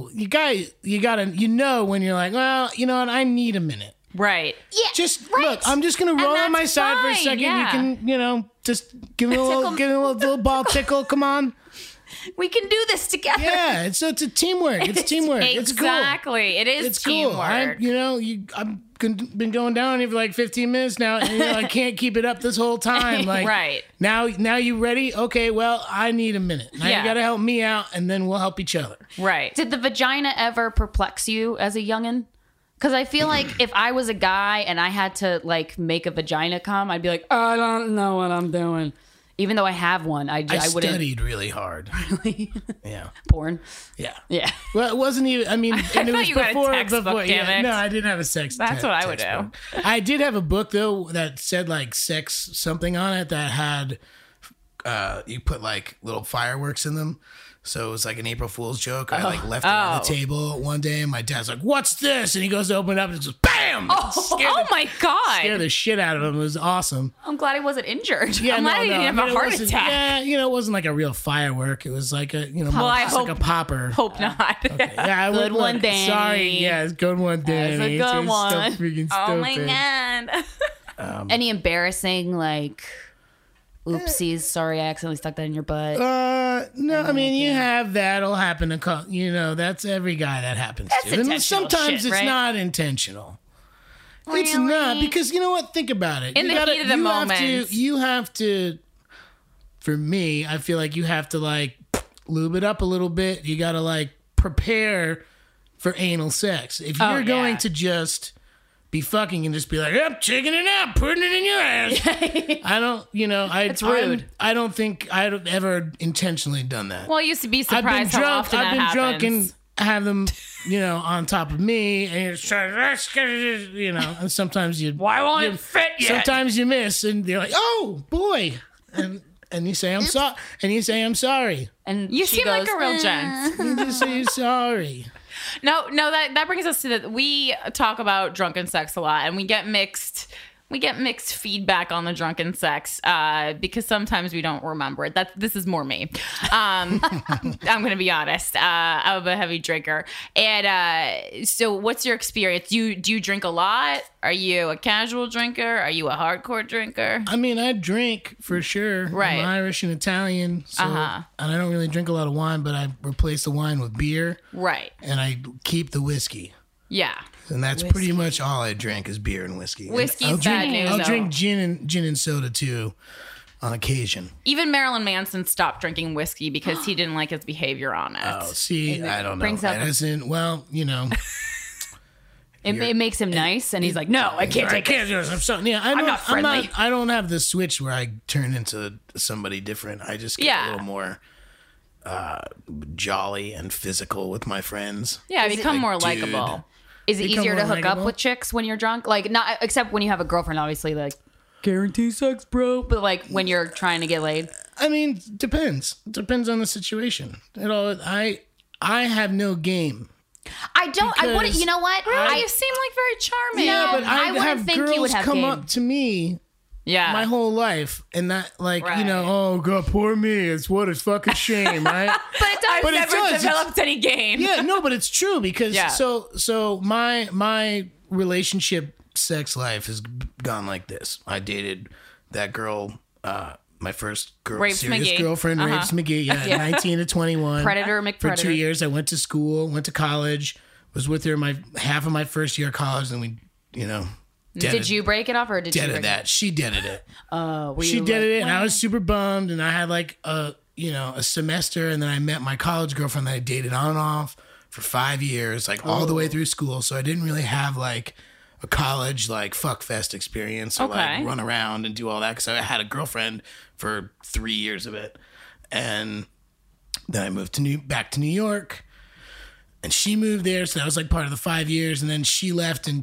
gotta when you're like, well, you know what? I need a minute. Right. Yeah, Just right. look. I'm just gonna roll on my that's side for a fine, second. yeah. You can, just give me a little ball tickle. Come on. We can do this together. Yeah, it's a teamwork. It's teamwork. It's cool. Exactly. It is It's cool. teamwork. I've been going down on you for like 15 minutes now, and I can't keep it up this whole time. Like, Right. now you ready? Okay, well, I need a minute. Now Yeah. you got to help me out, and then we'll help each other. Right. Did the vagina ever perplex you as a youngin'? Because I feel like if I was a guy and I had to like make a vagina come, I'd be like, I don't know what I'm doing. Even though I have one, I wouldn't. studied really hard. Really? Yeah. Porn. Yeah. Yeah. Well, it wasn't even. I mean, and it was you had a before. textbook, damn it. No, I didn't have a sex. That's what I would textbook. I did have a book though that said like sex something on it that had. You put like little fireworks in them. So it was like an April Fool's joke. I like left it on the table one day, and my dad's like, "What's this?" And he goes to open it up, and it just bam! Oh my God. Scared the shit out of him. It was awesome. I'm glad I wasn't injured. I'm glad he didn't have a heart wasn't- attack. Yeah, it wasn't like a real firework. It was like a, more I just like a popper. Hope not. Yeah, I Good would- one, Danny. Sorry, yeah, it's good one, Danny. That's a good It's one. So freaking Oh my stupid. God. Any embarrassing like oopsies? Sorry, I accidentally stuck that in your butt. No, I mean you have that'll happen to that's every guy that happens That's to. And intentional sometimes shit, it's right? not intentional. It's not because you know what? Think about it. In the heat of the moment. You have to. For me, I feel like you have to like lube it up a little bit. You got to like prepare for anal sex. If you're going to just be fucking and just be like, I'm taking it out, putting it in your ass. I don't, it's rude. I don't think I've ever intentionally done that. Well, I used to be I've been surprised how drunk. often I've that been happens. drunk and have them, on top of me, and it's and sometimes you. Why won't it fit yet? Sometimes you miss, and they're like, "Oh boy," and you say, "I'm sorry," and you say, "I'm sorry." And You she seem goes, like a real gent. You just say sorry. No, that brings us to that. We talk about drunken sex a lot, and we get mixed feedback on the drunken sex because sometimes we don't remember it. This is more me. I'm going to be honest. I'm a heavy drinker, and so what's your experience? Do you drink a lot? Are you a casual drinker? Are you a hardcore drinker? I mean, I drink for sure. Right. I'm Irish and Italian, so and I don't really drink a lot of wine, but I replace the wine with beer, Right. and I keep the whiskey. Yeah. And that's pretty much all I drink is beer and whiskey. Whiskey's And bad news, I'll though. drink gin and soda too, on occasion. Even Marilyn Manson stopped drinking whiskey because he didn't like his behavior on it. Oh, see, I don't know. brings up- That isn't, well, It makes him nice, and he's like, "No, I can't take it." do this. I'm sorry. Yeah, I'm not friendly. I don't have the switch where I turn into somebody different. I just get a little more jolly and physical with my friends. Yeah, become more dude. likable. Is it Become easier to more hook up likable? with chicks when you're drunk? Like, not except when you have a girlfriend, obviously. Like, guarantee sex, bro. But like when you're trying to get laid. I mean, depends. Depends on the situation. I have no game. I don't. I wouldn't. Because You know what? You seem like very charming. No, But I wouldn't have think girls you would have come game. up to me Yeah. my whole life and not like Right. oh god, poor me. It's what a fucking shame, right? I've But it never does. developed any game. Yeah, no, but it's true because Yeah. so my relationship sex life has gone like this. I dated that girl, my first Rapes serious McGee. girlfriend, Rapes McGee, 19 to 21. Predator For 2 McPredator. years, I went to school, went to college, was with her half of my first year of college, and we, Did you break it off, or did she deaded break that? She deaded it. Were She you did like, it, and I was super bummed. And I had like a semester, and then I met my college girlfriend that I dated on and off for 5 years, like all the way through school. So I didn't really have like a college like fuck fest experience or Okay. like run around and do all that because I had a girlfriend for 3 years of it, and then I moved back to New York. And she moved there, so that was like part of the 5 years. And then she left in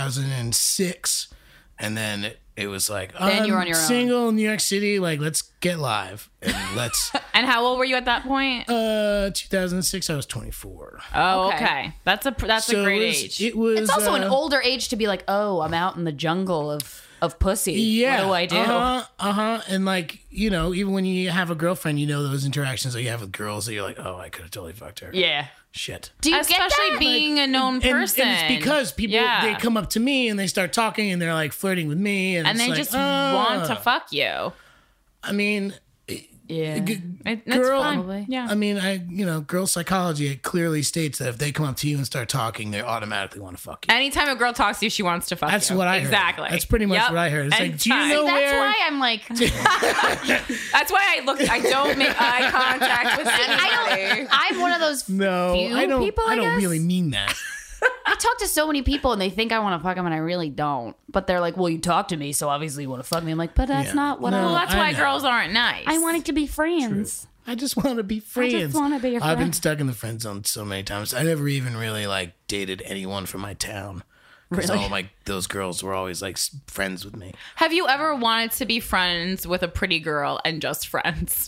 2006. And then it was like, Then you were on your own. single in New York City. Like, let's get live. And let's, And how old were you at that point? 2006, I was 24. Oh, okay. okay. That's a great age. It was. It's also an older age to be like, oh, I'm out in the jungle of pussy. Yeah. What do I do? And like, even when you have a girlfriend, those interactions that you have with girls that you're like, oh, I could have totally fucked her. Yeah. Shit. Do you Especially get that? being a known person. And it's because people they come up to me and they start talking and they're like flirting with me and And it's they like, just want to "Ah." fuck you. I mean, Yeah. It's girl, fun. Probably. Yeah. I mean, girl psychology, it clearly states that if they come up to you and start talking, they automatically want to fuck you. Anytime a girl talks to you, she wants to fuck That's you. what I heard. Exactly. That's pretty much Yep. what I heard. It's like, do you Anytime. know That's where? why I'm like, That's why I don't make eye contact with anybody. I'm one of those No, few I don't. people, I don't guess? really mean that. I talk to so many people and they think I want to fuck them and I really don't. But they're like, well, you talk to me, so obviously you want to fuck me. I'm like, but that's not what Well, I that's why girls aren't nice. I wanted to be friends. I just want to be friends. I just want to be your friend. I've been stuck in the friend zone so many times. I never even really like dated anyone from my town. Because all those girls were always like friends with me. Have you ever wanted to be friends with a pretty girl and just friends?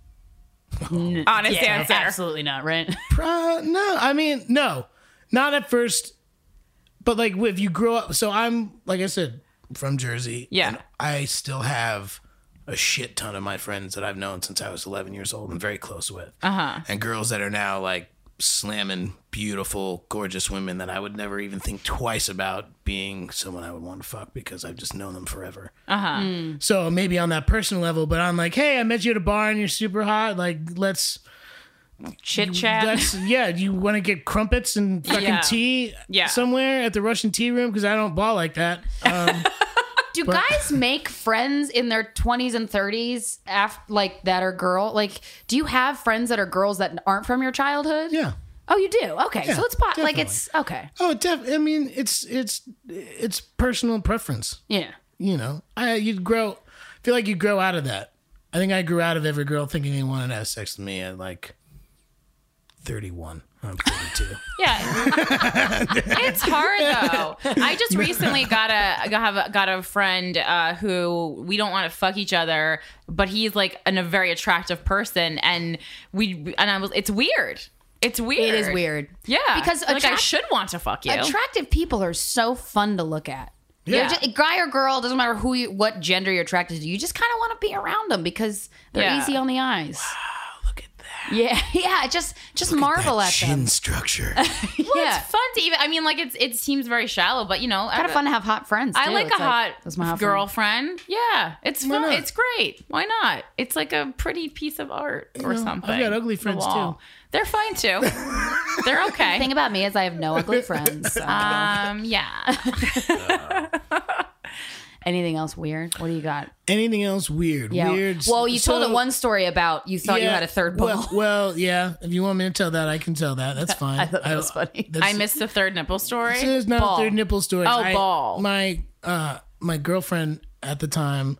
Honest answer. Absolutely not, right? No, I mean, no, not at first. But like if you grow up, so I'm, like I said, from Jersey. Yeah. And I still have a shit ton of my friends that I've known since I was 11 years old and very close with. And girls that are now like slamming beautiful, gorgeous women that I would never even think twice about being someone I would want to fuck because I've just known them forever. So maybe on that personal level, but I'm like, hey, I met you at a bar and you're super hot. Like, let's Chit chat. you want to get crumpets and fucking tea somewhere at the Russian tea room? Because I don't ball like that. Do guys make friends in their 20s and 30s like that are girl? Like, do you have friends that are girls that aren't from your childhood? Yeah. Oh, you do? Okay. Yeah, so it's like it's okay. Oh, I mean, it's personal preference. Yeah. You know, I feel like you grow out of that. I think I grew out of every girl thinking they wanted to have sex with me at like 31. I'm 32. Yeah, it's hard though. I just recently got a friend who we don't want to fuck each other, but he's like a very attractive person, and it's weird. It's weird. It is weird. Yeah, because I should want to fuck you. Attractive people are so fun to look at. Yeah. Guy or girl, doesn't matter what gender you're attracted to. You just kind of want to be around them because they're easy on the eyes. Wow, look at that. Yeah. Just marvel at chin them. structure. Well, it's fun to even. I mean, like it seems very shallow, but you know, Kind of fun to have hot friends. I too. like It's a that's my hot girlfriend. Yeah, it's fun. not? It's great. Why not? It's like a pretty piece of art or something. I've got ugly friends too. They're fine too. They're okay. The thing about me is I have no ugly friends. So. Yeah. Anything else weird? What do you got? Anything else weird? Yeah. Weird. Well, you told it one story about you thought you had a third ball. Well, yeah. If you want me to tell that, I can tell that. That's fine. I thought that was funny. I missed the third nipple story. There's not Ball. a third nipple story. Oh, ball. My girlfriend at the time,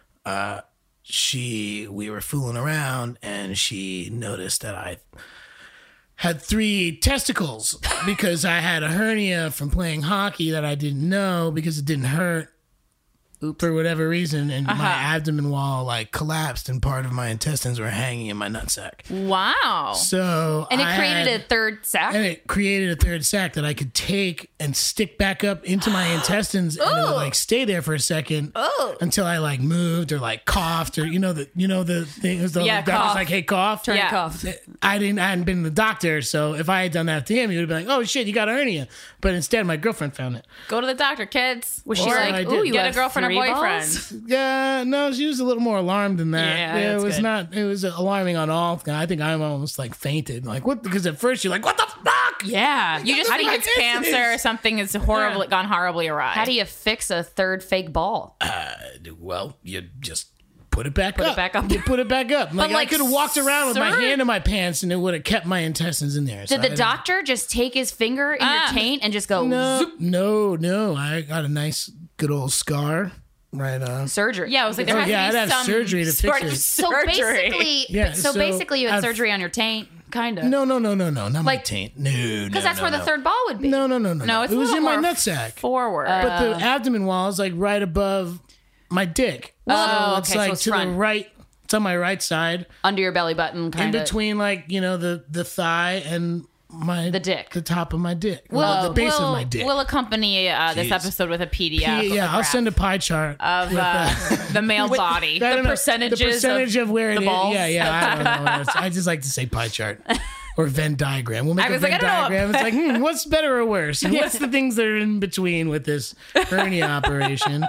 we were fooling around, and she noticed that I had 3 testicles because I had a hernia from playing hockey that I didn't know because it didn't hurt. For whatever reason, and my abdomen wall like collapsed, and part of my intestines were hanging in my nutsack. Wow. So And it created a third sack? and it created a third sack that I could take and stick back up into my intestines, and it would like stay there for a second until I like moved or like coughed, or the thing was the doctor's cough. like, hey, cough. Yeah. Cough. I hadn't been to the doctor, so if I had done that to him, he would have been like, oh shit, you got a hernia. But instead, my girlfriend found it. Go to the doctor, kids. Was she Or like, I ooh, did. you Get a have girlfriend or 3 boyfriend. balls? Yeah, no, she was a little more alarmed than that. Yeah, it that's was good. not. It was alarming on all. I think I'm almost like fainted. Like what? Because at first you're like, what the fuck? Yeah. You just think it's cancer or something is gone horribly awry. How do you fix a third fake ball? Well, you just put it back up. it back up. You put it back up. Like, I like, could have walked around with my sir- hand in my pants, and it would have kept my intestines in there. So Did the doctor just take his finger in your taint and just go zoop? No. I got a nice, good old scar. Right. Surgery? Yeah, it was like there has yeah, to be I'd have some surgery to fix sort of it. So surgery. basically, Yeah, so so basically, you had I've- surgery on your taint, kind of. No, not my Like- taint. No, because that's where the third ball would be. No. No, it's it a was little in my more nutsack. forward. But the abdomen wall is like right above my dick. Oh, so it's okay, so like it's to front. the right. It's on my right side, Under your belly button, in kind of. between like the thigh and The dick. the top of my dick, the base of my dick. We'll accompany this episode with a PDF. Yeah, I'll send a pie chart of the male body. I The don't know, percentages. the percentage of where it the is. balls. Yeah. I don't know. I just like to say pie chart. Or Venn diagram. We'll make I a was like, Venn I don't know. diagram. It's like, what's better or worse? And what's the things that are in between with this hernia operation?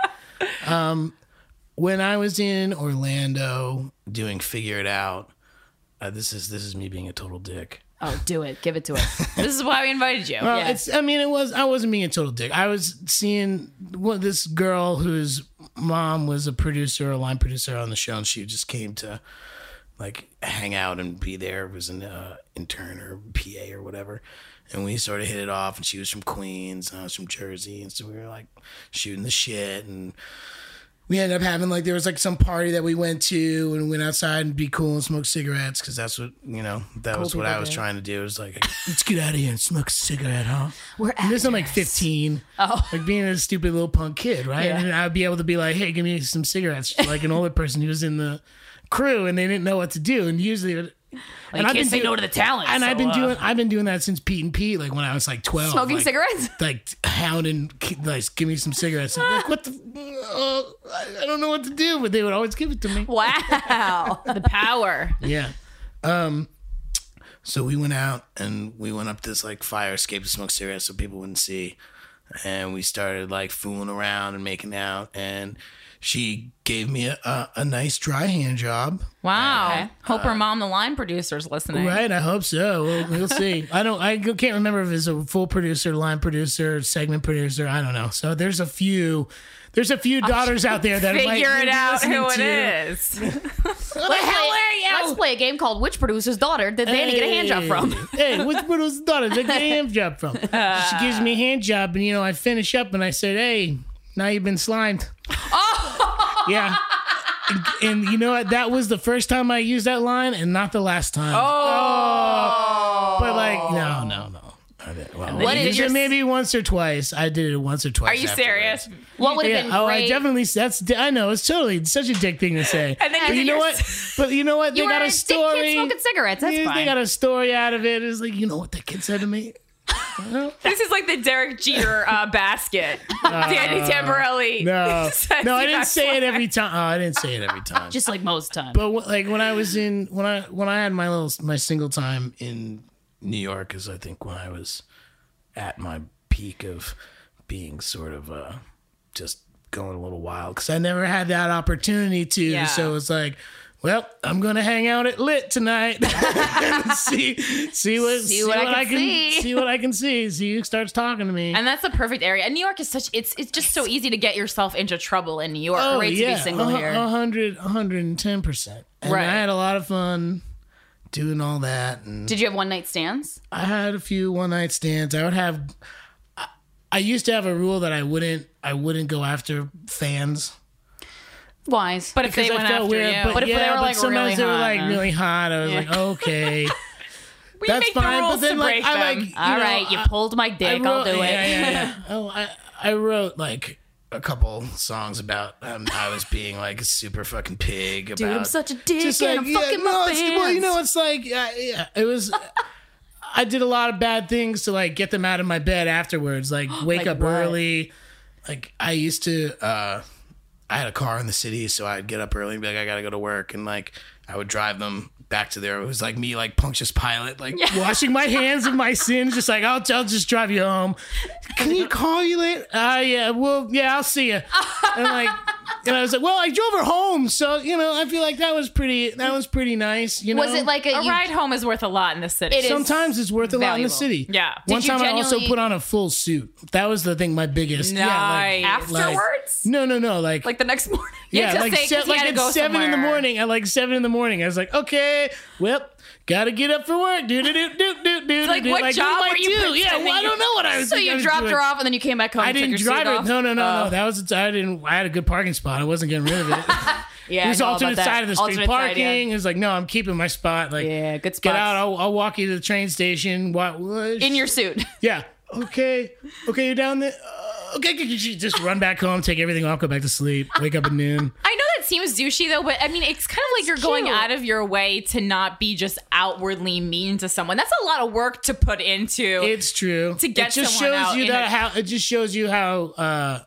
When I was in Orlando doing Figure It Out, this is me being a total dick. Oh, do it. Give it to us. This is why we invited you. Well, I wasn't being a total dick. I was seeing this girl whose mom was a line producer on the show, and she just came to like hang out and be there as an intern or PA or whatever. And we sort of hit it off, and she was from Queens, and I was from Jersey, and so we were like shooting the shit, and we ended up having like, there was like some party that we went to, and went outside and be cool and smoke cigarettes, because that's what, that was what I was trying to do. It was like, let's get out of here and smoke a cigarette, huh? And this, I'm like 15, like being a stupid little punk kid, right? Yeah. And I'd be able to be like, hey, give me some cigarettes, like an older person who was in the crew, and they didn't know what to do, and usually. Well, you can't say no to the talent. And so, I've been doing that since Pete and Pete, like when I was like 12. Smoking like, cigarettes? Like hounding, like, give me some cigarettes. I'm like, what the? I don't know what to do, but they would always give it to me. Wow. The power. Yeah. So we went out and we went up this like fire escape to smoke cigarettes so people wouldn't see. And we started like fooling around and making out, and she gave me a nice dry hand job. Wow. Okay. Hope her mom, the line producer's listening. Right, I hope so. We'll see. I can't remember if it's a full producer, line producer, segment producer. I don't know. So there's a few daughters out there that figure might it out who it to. is. Let's play a game called Which Producer's Daughter Did Danny Get a Hand Job From? Hey, which producer's daughter did I get a hand job from? She gives me a hand job, and I finish up, and I said, "Hey, now you've been slimed." Yeah. And you know what? That was the first time I used that line, and not the last time. But like, no. I didn't. Well, What is your- maybe once or twice? I did it once or twice. Are you afterwards. serious? What would have been Oh, great? I definitely. I know it's totally such a dick thing to say. And then but you know what? But you know what? They You were got a a dick story. kid smoking cigarettes. That's Yeah, fine. They got a story out of it. It's like, you know what that kid said to me? This is like the Derek Jeter basket. Danny Tamborelli. No, says no, I you didn't got say it every time. Oh, I didn't say it every time. Just like most times. But like when I was when I had my single time in New York, is I think when I was at my peak of being sort of just going a little wild, because I never had that opportunity to. Yeah. So it's like, well, I'm gonna hang out at Lit tonight and see what I can see. See who starts talking to me. And that's the perfect area. And New York is it's just so easy to get yourself into trouble in New York. Oh, Great to be single here. 110%. And Right. I had a lot of fun doing all that. And Did you have one night stands? I had a few one night stands. I used to have a rule that I wouldn't go after fans. Wise. But if they Because went I felt after weird. you, But, But if they were, like, sometimes really they were hot, like huh? really hot. I was like, okay. we That's make fine. the rules But then to like break I them. like All right, you pulled my dick. I'll do it. Yeah. Oh, I wrote like a couple songs about I was being like a super fucking pig. About Dude, I'm such a dick just and I'm fucking my fans. Well, it's like it was. I did a lot of bad things to like get them out of my bed afterwards. Like wake Like up what? early. Like I used to. I had a car in the city, so I'd get up early and be like, I gotta go to work, and like I would drive them back to there. It was like me, like Pontius Pilate, like washing my hands of my sins, just like I'll just drive you home. Can you call you later? Yeah, well, yeah, I'll see you. And I was like, well, I drove her home, so I feel like that was pretty nice. Was it like A ride home is worth a lot in the city. It is. Sometimes it's worth a lot in the valuable. city. Yeah. One Did you time I also genuinely- put on a full suit. That was the thing. My biggest. Nice. afterwards? No. Like Like the next morning? Yeah, yeah, 'cause like, he had to at go 7 in the somewhere. morning. At like 7 in the morning, I was like, okay, well, gotta get up for work. Do. like, what job were you do? Yeah, pretending well, I don't know what I was. So I you was dropped doing. her off and then you came back home I and didn't took your drive suit it. off? No. That was I had a good parking spot. I wasn't getting rid of it. Yeah, It was I know alternate about that. side of the street Alternate side, parking. yeah. It was like, no, I'm keeping my spot. Like, Yeah, good Get spots. out. I'll walk you to the train station. What? In your suit. Yeah. Okay, you're down there. Okay, just run back home, take everything off, go back to sleep, wake up at noon. I know that seems douchey though, but I mean, it's kind of like you're going out of your way to not be just outwardly mean to someone. That's a lot of work to put into. It's true. To get it just someone shows out you in that a- how it just shows you how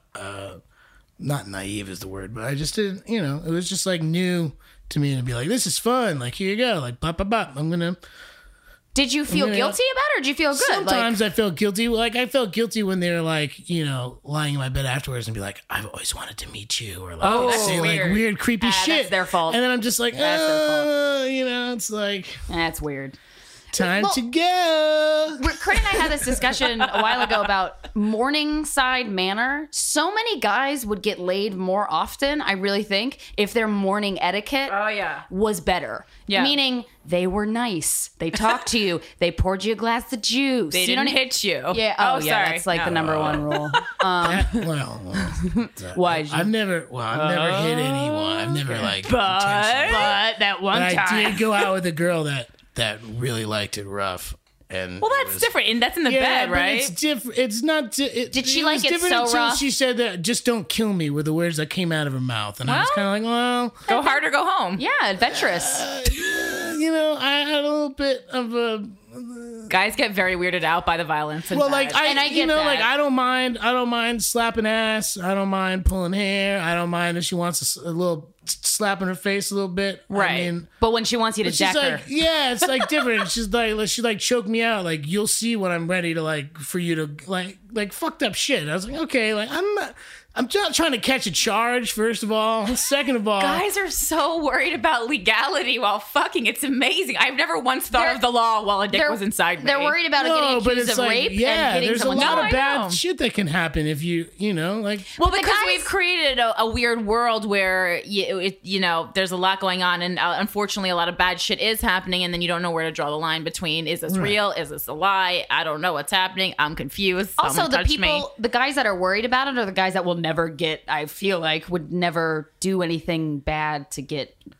not naive is the word, but I just didn't. It was just like new to me to be like, this is fun. Like here you go. Like bop bop bop. I'm gonna. Did you feel Yeah. guilty about it or did you feel good? Sometimes I felt guilty. Like I felt guilty when they're like, lying in my bed afterwards and be like, I've always wanted to meet you, or like that's say weird. like weird creepy shit. that's their fault. And then I'm just like, That's their fault. it's like That's weird. Time to go. Kurt and I had this discussion a while ago about Morningside Manor. So many guys would get laid more often, I really think, if their morning etiquette was better. Yeah. Meaning they were nice. They talked to you. They poured you a glass of juice. They didn't hit you. Yeah. Oh, yeah. sorry. That's like the number one rule. Why? I've never hit anyone. I've never intentionally. But that one But time. I did go out with a girl that really liked it rough. And Well, that's different. And that's in the yeah, bed, but right? it's different. It's not. Did she it like was it different so until rough? She said that "just don't kill me" were the words that came out of her mouth, and I was kind of like, well, Go hard or go home. Yeah, adventurous. I had a little bit of a. Guys get very weirded out by the violence. Well, like I get that. like I don't mind slapping ass. I don't mind pulling hair. I don't mind if she wants a little slap in her face a little bit. Right. I mean, But when she wants you to she's deck her. like, yeah, it's like different. She's like, she like choke me out. Like you'll see when I'm ready to like for you to like fucked up shit. I was like, okay, like I'm not trying to catch a charge. First of all, second of all, guys are so worried about legality while fucking. It's amazing. I've never once thought of the law while a dick was inside me. They're worried about getting accused of rape and hitting there's a someone's lot arm. of bad shit that can happen if you like. Well, the because guys- we've created a weird world where there's a lot going on, and unfortunately, a lot of bad shit is happening, and then you don't know where to draw the line between: is this real? Is this a lie? I don't know what's happening. I'm confused. Also, Someone the touch people, me. the guys that are worried about it are the guys that will never get, I feel like, would never do anything bad to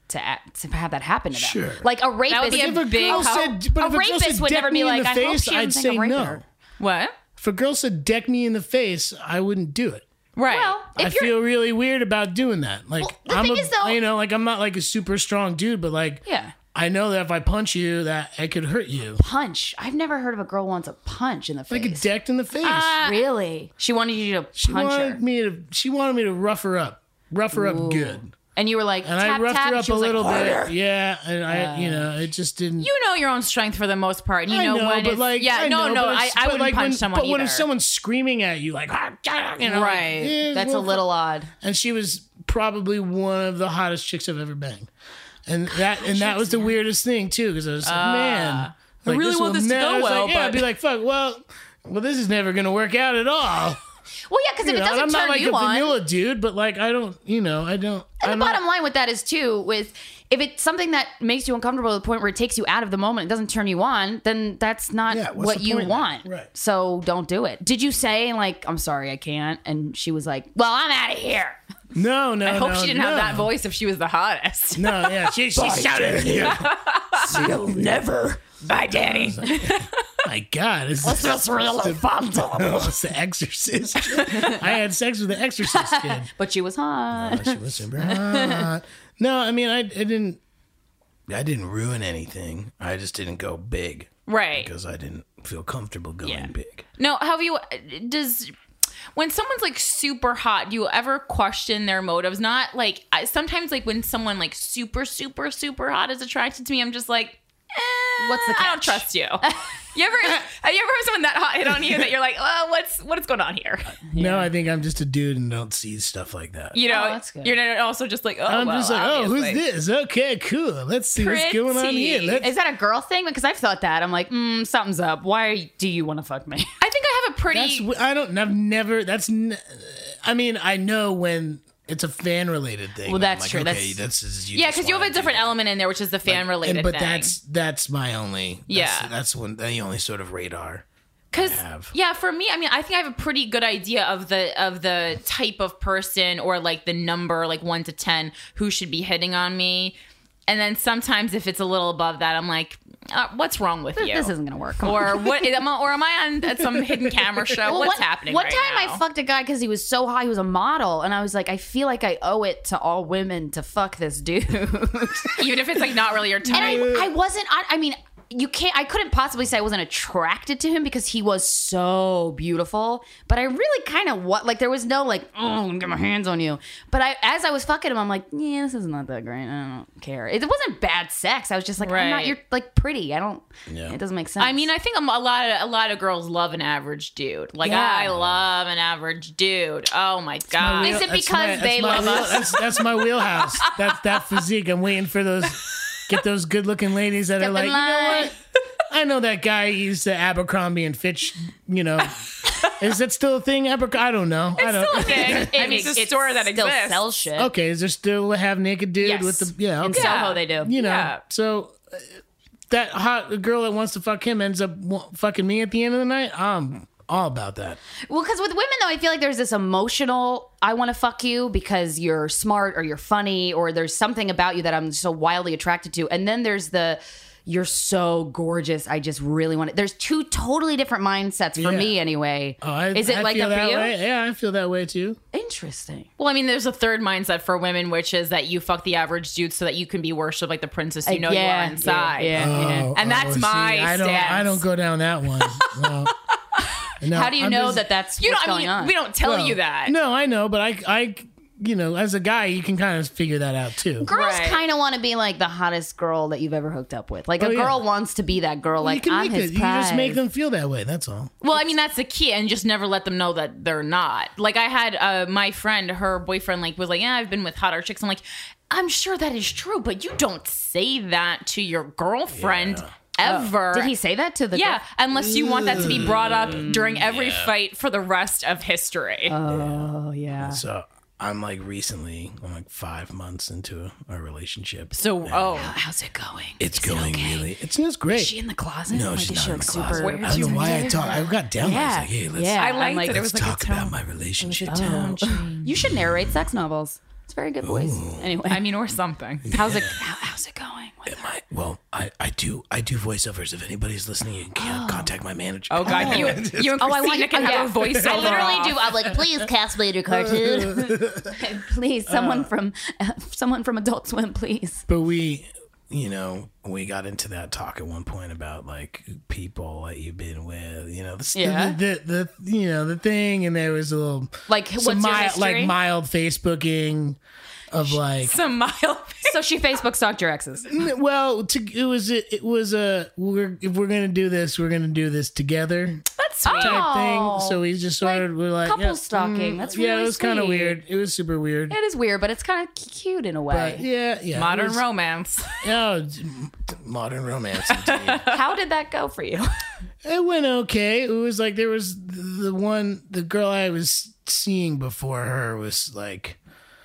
have that happen to them. Sure. Like a rapist. That would be a If a big girl ho- said, but a if a girl rapist said would deck never me be in like, the I hope face, she I'd doesn't say think I raped no. her. What? If a girl said deck me in the face, I wouldn't do it. Right. Well, I if you're feel really weird about doing that. Like the thing is, though- I'm not like a super strong dude, but like Yeah. I know that if I punch you, that it could hurt you. punch. I've never heard of a girl wants a punch in the face. Like a decked in the face. Really? She wanted you to she punch her. wanted me to rough her up good. And you were like, And tap, I roughed tap. her up She a was like, little harder. bit. Yeah, and it just didn't. You know your own strength for the most part. You I know when but it's like, yeah. I No, know, but it's- I but wouldn't like punch when, someone But when either. someone's screaming at you, like, Right. That's a little odd. And she was probably one of the hottest chicks I've ever banged. And that was the weirdest thing too, because I was like, man, like, really want will this to go I was well, Like, yeah, I'd but- be like, fuck, well, this is never gonna work out at all. Well, yeah, because if You it know, and doesn't I'm not turn like you a on. vanilla dude, but like I don't. And the bottom line with that is too, with if it's something that makes you uncomfortable to the point where it takes you out of the moment, it doesn't turn you on, then that's not Yeah, what's what the you point in want. that? Right. So don't do it. Did you say like, I'm sorry, I can't? And she was like, well, I'm out of here. No. I hope she didn't have that voice if she was the hottest. No, yeah, she shouted. You'll never. Bye, Danny. My God, it's This really fun. it's the Exorcist. I had sex with the Exorcist kid. But she was hot. She was super hot. No, I mean, I didn't ruin anything. I just didn't go big Right. because I didn't feel comfortable going big. No, have you, when someone's like super hot, do you ever question their motives? Not like, sometimes like when someone like super, super, super hot is attracted to me, I'm just like, What's the I don't catch? trust you. Have you ever have someone that hot hit on you that you're like, oh, what's going on here? No, I think I'm just a dude and don't see stuff like that. You know, that's good. you're not also just like, oh, I'm well, just like, oh, who's obviously. this? Okay, cool. Let's see what's going on here. Pretty. Is that a girl thing? Because I've thought that. I'm like, something's up. Why do you want to fuck me? I think I have a pretty. I've never. I mean, I know when it's a fan related thing. Well, that's I'm like, true. Okay, That's- Yeah, because you have a different element in there, which is the fan related But thing. that's my only. Yeah. that's the only sort of radar. Because have. yeah, for me, I mean, I think I have a pretty good idea of the type of person or like the number, like 1 to 10, who should be hitting on me. And then sometimes if it's a little above that, I'm like, what's wrong with you? This isn't gonna work. Come Or on. what? Am I on at some hidden camera show? Well, What's happening? One right time now? I fucked a guy because he was so hot. He was a model, and I was like, I feel like I owe it to all women to fuck this dude. even if it's like not really your type. And I wasn't. I mean, you can't. I couldn't possibly say I wasn't attracted to him because he was so beautiful. But I really kind of like there was no like, oh, I'm gonna get my hands on you. But as I was fucking him, I'm like, yeah, this is not that great. I don't care. It wasn't bad sex. I was just like, I'm not. Right. You're like pretty. I don't. Yeah. It doesn't make sense. I mean, I think a lot of girls love an average dude. Like Yeah. I love an average dude. Oh my god! Is it That's because they my love wheel- us? That's my wheelhouse. That physique. I'm waiting for those. Get those good looking ladies that Step are like, in you know line. what? I know that guy. He's the Abercrombie and Fitch. You know, is that still a thing? I don't know. I don't. Still a thing. I mean, it's a store that still exists. sells shit. Okay, is there still a half naked dude Yes. with the In Okay. Soho, they do. You know, Yeah. so that hot girl that wants to fuck him ends up fucking me at the end of the night. I'm all about that. Well, because with women, though, I feel like there's this emotional, I want to fuck you because you're smart or you're funny or there's something about you that I'm so wildly attracted to. And then there's the, you're so gorgeous. I just really want it. There's two totally different mindsets for Yeah. me anyway. Is it I like feel that for you? way. Yeah, I feel that way too. Interesting. Well, I mean, there's a third mindset for women, which is that you fuck the average dude so that you can be worshipped like the princess you know you are inside. And that's my I stance. don't go down that one. No, How do you I'm know just- that that's You know, what's I going mean, on? we don't tell well, you that. No, I know, but I, you know, as a guy, you can kind of figure that out too. Girls Right. kind of want to be like the hottest girl that you've ever hooked up with. Like a yeah. girl wants to be that girl. you Like can I'm make his it. You just make prize. them feel that way. That's all. Well, I mean, that's the key, and just never let them know that they're not. Like, I had my friend, her boyfriend, like, was like, yeah, I've been with hotter chicks. I'm like, I'm sure that is true, but you don't say that to your girlfriend ever. Did he say that to the Yeah, girl? unless you want that to be brought up during every fight for the rest of history. Oh, yeah. So I'm like 5 months into a relationship. How's it going? It's going really. It's great. Is she in the closet? No, Like, she's does not she in look the closet. super- I don't know why I talk. I got down. Yeah. I was like, hey, let's, Yeah. I I'm liked like, it. It was let's like talk a tone. about my relationship. You should narrate sex novels. It's a very good voice. Anyway, I mean, or something. how's it going? Well, I do voiceovers. If anybody's listening, you can contact my manager. Oh, God. You and Christina can have a voiceover I literally off. do. I'm like, please cast me in your cartoon. Please, someone from Adult Swim, please. But we got into that talk at one point about like people that you've been with, the thing, and there was a little Like, what's your history? mild Facebooking of like. Some mild. So she Facebook stalked your exes. Well, if we're gonna do this, we're gonna do this together That's sweet. type thing. So we just sort of were like couple stalking. That's yeah, really it was kind of sweet. weird. It was super weird. It is weird, but it's kind of cute in a way. But yeah, Modern it was- romance. modern romance. Indeed. How did that go for you? It went okay. It was like there was the girl I was seeing before her was like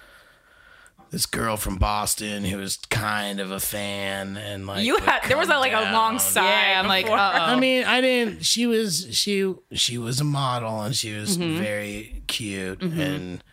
this girl from Boston who was kind of a fan, and like There was a long sigh. Yeah, I'm like, before. I mean, I didn't. She was a model, and she was very cute, and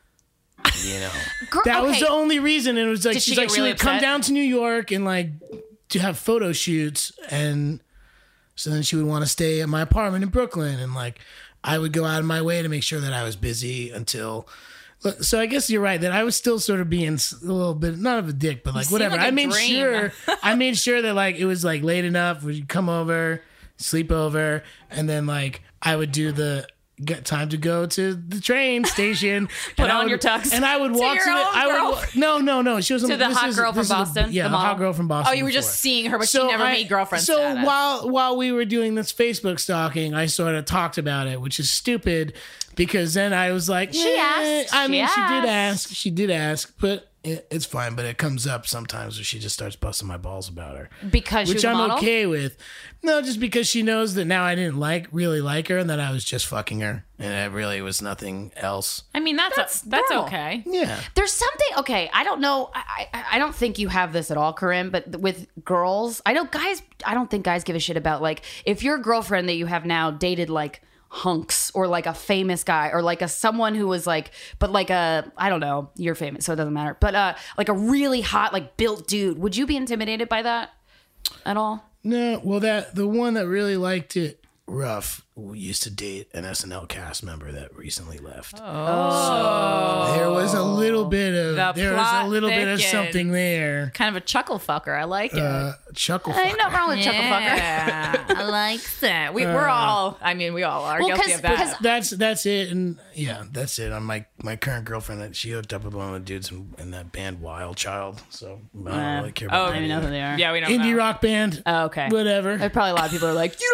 Girl, that was okay. the only reason. And it was like Did she she's get like she really would come upset? down to New York and like to have photo shoots, and so then she would want to stay at my apartment in Brooklyn, and like I would go out of my way to make sure that I was busy until. So I guess you're right that I was still sort of being a little bit not of a dick, but like seem whatever. like a I made dream. sure that like it was like late enough. We'd come over, sleep over, and then like I would do the get time to go to the train station. Put and I on would- your tux. and I would walk your to the. own I girl. would no. She wasn't To the this hot is- girl this from is Boston, yeah, the the hot model? girl from Boston. Oh, you were just before. seeing her, but she never made girlfriend So status. while we were doing this Facebook stalking, I sort of talked about it, which is stupid because then I was like, She asked. I mean, She she did asked. ask. She did ask, but it's fine. But it comes up sometimes where she just starts busting my balls about her, Because she which was a I'm model? okay with. No, just because she knows that now I didn't really like her, and that I was just fucking her, and it really was nothing else. I mean, that's normal. okay. Yeah. There's something, okay, I don't know. I don't think you have this at all, Corinne, but with girls, I know guys, I don't think guys give a shit about, like, if your girlfriend that you have now dated, like, hunks or like a famous guy or like someone who was like, but like I don't know, you're famous, so it doesn't matter. But like a really hot, like built dude, would you be intimidated by that at all? No, well, the one that really liked it rough used to date an SNL cast member that recently left. Oh, so there was a little bit of plot thickens. something there. Kind of a chuckle fucker. I like it. Chuckle. Ain't nothing wrong with chuckle fucker. Yeah, I like that. We're all. I mean, we all are guilty of that. That's it, and yeah, that's it. On my current girlfriend, she hooked up with one of the dudes in that band Wild Child. So I don't really care about Oh, that I know either. who they are. Yeah, we don't Indie know. rock band. Oh, okay. Whatever. There's probably a lot of people who are like, you don't know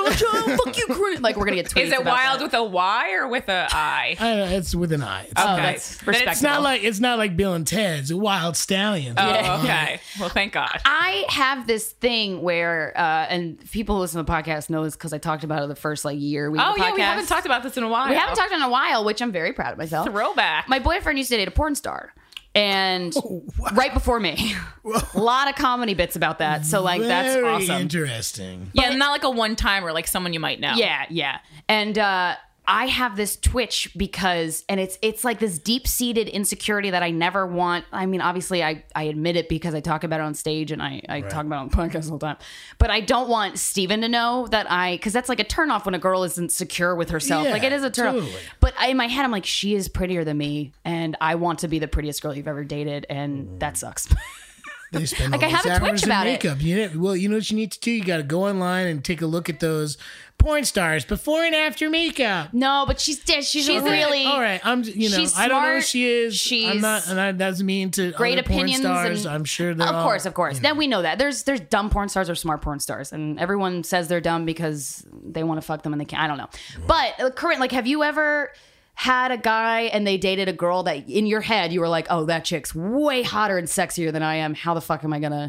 fuck Ukraine. Like, we're gonna get tweets. Is it about wild that. with a Y or with a I? It's with an I. Oh, Okay. that's Then respectable. It's not like Bill and Ted's a Wild Stallion. Oh, okay. Well, thank God. I have this thing where, and people who listen to the podcast know this because I talked about it the first year. Oh, yeah, we haven't talked about this in a while. We haven't talked in a while, which I'm very proud of myself. Throwback. My boyfriend used to date a porn star. And right before me, a lot of comedy bits about that. So like, that's Very awesome. interesting. Yeah, not like a one-timer, like someone you might know. Yeah. And I have this twitch because, and it's like this deep-seated insecurity that I never want. I mean, obviously I admit it because I talk about it on stage and I talk about it on the podcast all the time. But I don't want Steven to know that because that's like a turnoff when a girl isn't secure with herself. Yeah, like it is a turnoff. totally. But in my head, I'm like, she is prettier than me and I want to be the prettiest girl you've ever dated. And that sucks. They spend Like, all I have these a twitch hours in about it. makeup. You know what you need to do? You got to go online and take a look at those porn stars before and after makeup. No, but she's really... All right. She's I don't know who smart. she is. She's I'm not, and that doesn't mean to great other porn opinions stars. and- I'm sure they're Of course. you know. Then we know that there's dumb porn stars or smart porn stars, and everyone says they're dumb because they want to fuck them and they can't. I don't know. But current, like, have you ever had a guy and they dated a girl that in your head you were like, oh, that chick's way hotter and sexier than I am. How the fuck am I gonna?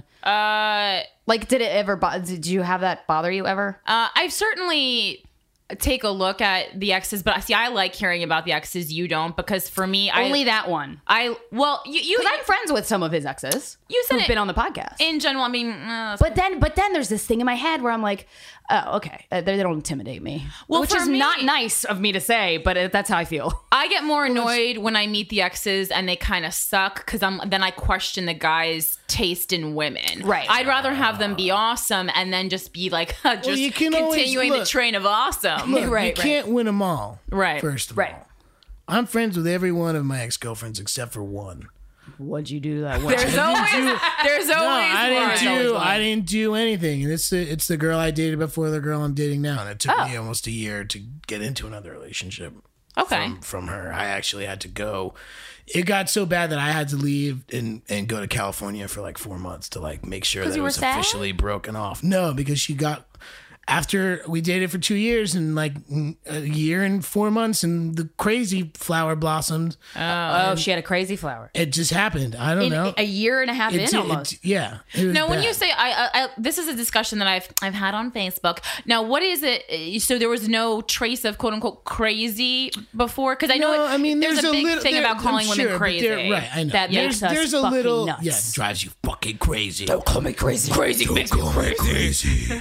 Like, did it ever? Did you have that bother you ever? I've certainly take a look at the exes, but see, I like hearing about the exes. You don't, because for me, Only that one. you Because I'm friends with some of his exes. You said who've it- been on the podcast. in general. I mean, But then there's this thing in my head where I'm like, oh, okay, they don't intimidate me. Well, which for is me- not nice of me to say, but that's how I feel. I get more annoyed when I meet the exes and they kind of suck because then I question the guy's taste in women. Right. I'd rather have them be awesome and then just be like just you can always- continuing the look. train of awesome. Look, Right, you can't win them all. Right. First of Right. all, I'm friends with every one of my ex-girlfriends except for one. What'd you do that? There's always No, I one. didn't do anything. And it's the girl I dated before the girl I'm dating now. And it took me almost a year to get into another relationship. Okay. From her. I actually had to go. It got so bad that I had to leave and go to California for like 4 months to like make sure that it you were was sad? officially broken off. No, because she got after we dated for 2 years and like a year and 4 months and the crazy flower blossomed. Oh, she had a crazy flower. It just happened. I don't know. A year and a half in almost. Yeah. It was Now, when bad. you say I, this is a discussion that I've had on Facebook. Now, what is it? So there was no trace of quote unquote crazy before, because I know No, I mean, there's a big little, thing about calling I'm women sure, but crazy. right, I know. That makes us there's a fucking little, nuts. yeah, it drives you fucking crazy. Don't call me crazy. Crazy makes me crazy.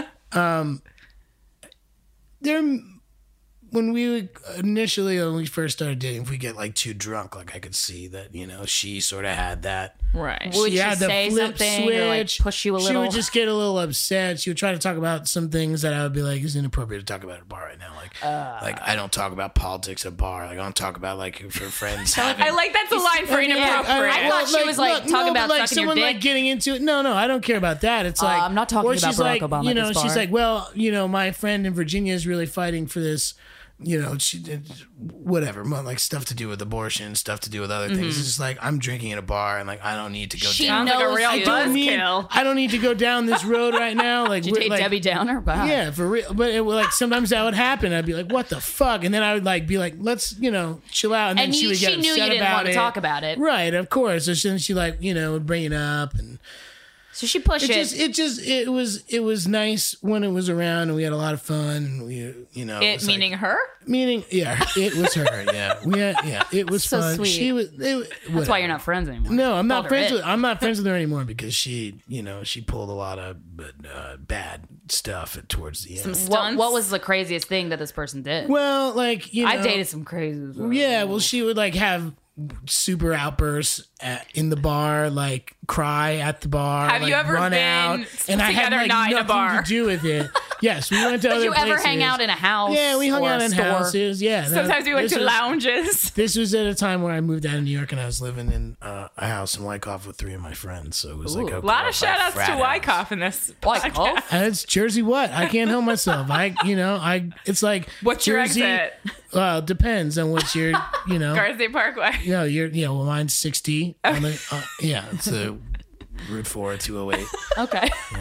There, when we first started dating, if we get like too drunk, like I could see that, she sort of had that. Right. Would She she had the say flip something or like switch. push you a She little? would just get a little upset. She would try to talk about some things that I would be like, it's inappropriate to talk about at a bar right now. Like I don't talk about politics at a bar. Like I don't talk about like for friends. I like that's a line for inappropriate. I thought she was like talking about like sucking your someone dick. like getting into it. No, I don't care about that. It's like I'm not talking or about she's Barack like, Obama at this she's bar. like, well, my friend in Virginia is really fighting for this. She did whatever, like stuff to do with abortion, stuff to do with other things. It's just like I'm drinking at a bar and like I don't need to go. She down. Sounds like a knows real you. I don't need to go down this road right now. Like, Did you we're, date like Debbie Downer? Wow. yeah, for real. But sometimes that would happen. I'd be like, "What the fuck?" And then I would like be like, "Let's chill out." And then And she would get she knew you upset didn't about want to it. talk about it. Right? Of course. So then she like would bring it up, and So she pushed it. it was nice when it was around, and we had a lot of fun. And we It was meaning like, her? meaning it was her. Yeah, it was So fun. sweet. She was. That's why you're not friends anymore. No, I'm Called not her friends it. with. I'm not friends with her anymore because she pulled a lot of bad stuff towards the end. Stunts? What was the craziest thing that this person did? Well, like I've dated some crazy. Yeah, well, she would like have super outbursts in the bar, like cry at the bar. Have you like, ever run been out, and I had together like not in a nothing bar? to do with it. Yes, we went to other Did you ever places. hang out in a house? Yeah, we hung or out a in store? houses. Yeah, Sometimes we went this to was- lounges. This was at a time where I moved out of New York and I was living in a house in Wyckoff with 3 of my friends. So it was like A lot of shout outs to Wyckoff in this. Wyckoff? And it's Jersey what? I can't help myself. It's like What's your Jersey, exit? Well, it depends on what your, Garza Parkway. well, mine's 60. It's a Route 4 208. Okay.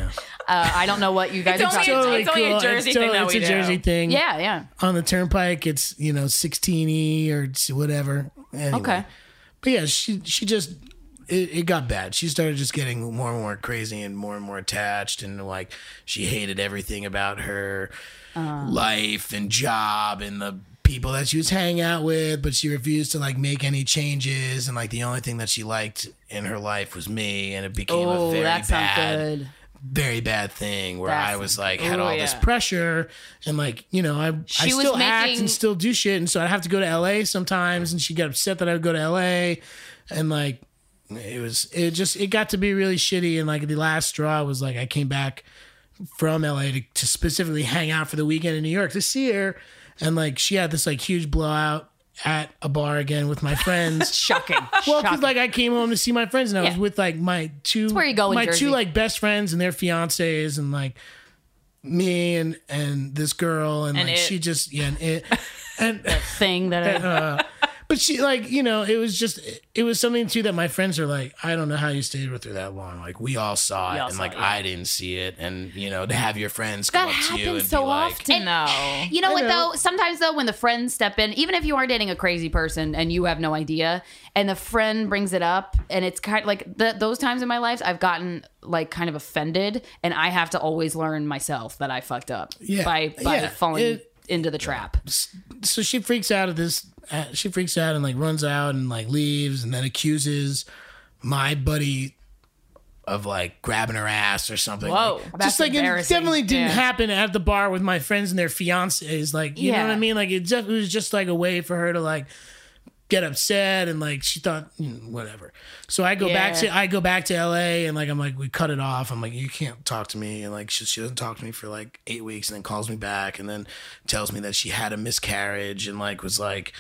I don't know what you guys are It's talking only- about. it's only a Jersey thing that It's we a do. Jersey thing. Yeah, yeah. On the turnpike, it's 16E or whatever. Anyway. Okay. But yeah, she just it got bad. She started just getting more and more crazy and more attached, and like she hated everything about her life and job and the people that she was hanging out with, but she refused to like make any changes, and like the only thing that she liked in her life was me, and it became a very that's not bad good. very bad thing where That's- I was like had Ooh, all this yeah. pressure, and like I She was still act making- and still do shit, and so I'd have to go to LA sometimes, and she got upset that I would go to LA, and like it got to be really shitty, and like the last straw was like I came back from LA to specifically hang out for the weekend in New York to see her, and like she had this like huge blowout at a bar again with my friends. Shocking. Well, because Shocking. like I came home to see my friends, and I was Yeah. with like my two where you go in Jersey. two like best friends and their fiancés, and like me and this girl, and And like it. she just and thing that but she like it was something too that my friends are like, I don't know how you stayed with her that long. Like we all saw it, all and saw like it, yeah. I didn't see it, and to have your friends come That up to you and happens so be like, often, though. You know what know. though? Sometimes though, when the friends step in, even if you are dating a crazy person and you have no idea, and the friend brings it up, and it's kind of like those times in my life, I've gotten like kind of offended, and I have to always learn myself that I fucked up by Yeah, falling into the trap. so she freaks out at this. She freaks out and like runs out and like leaves, and then accuses my buddy of like grabbing her ass or something. Whoa. Like, That's just like it embarrassing. definitely didn't Yeah. happen at the bar with my friends and their fiancés. Like you know Yeah. what I mean? Like it was just like a way for her to like get upset, and like she thought whatever. So I go back to LA, and like I'm like, we cut it off. I'm like, you can't talk to me, and like she doesn't talk to me for like 8 weeks, and then calls me back, and then tells me that she had a miscarriage, and like was like,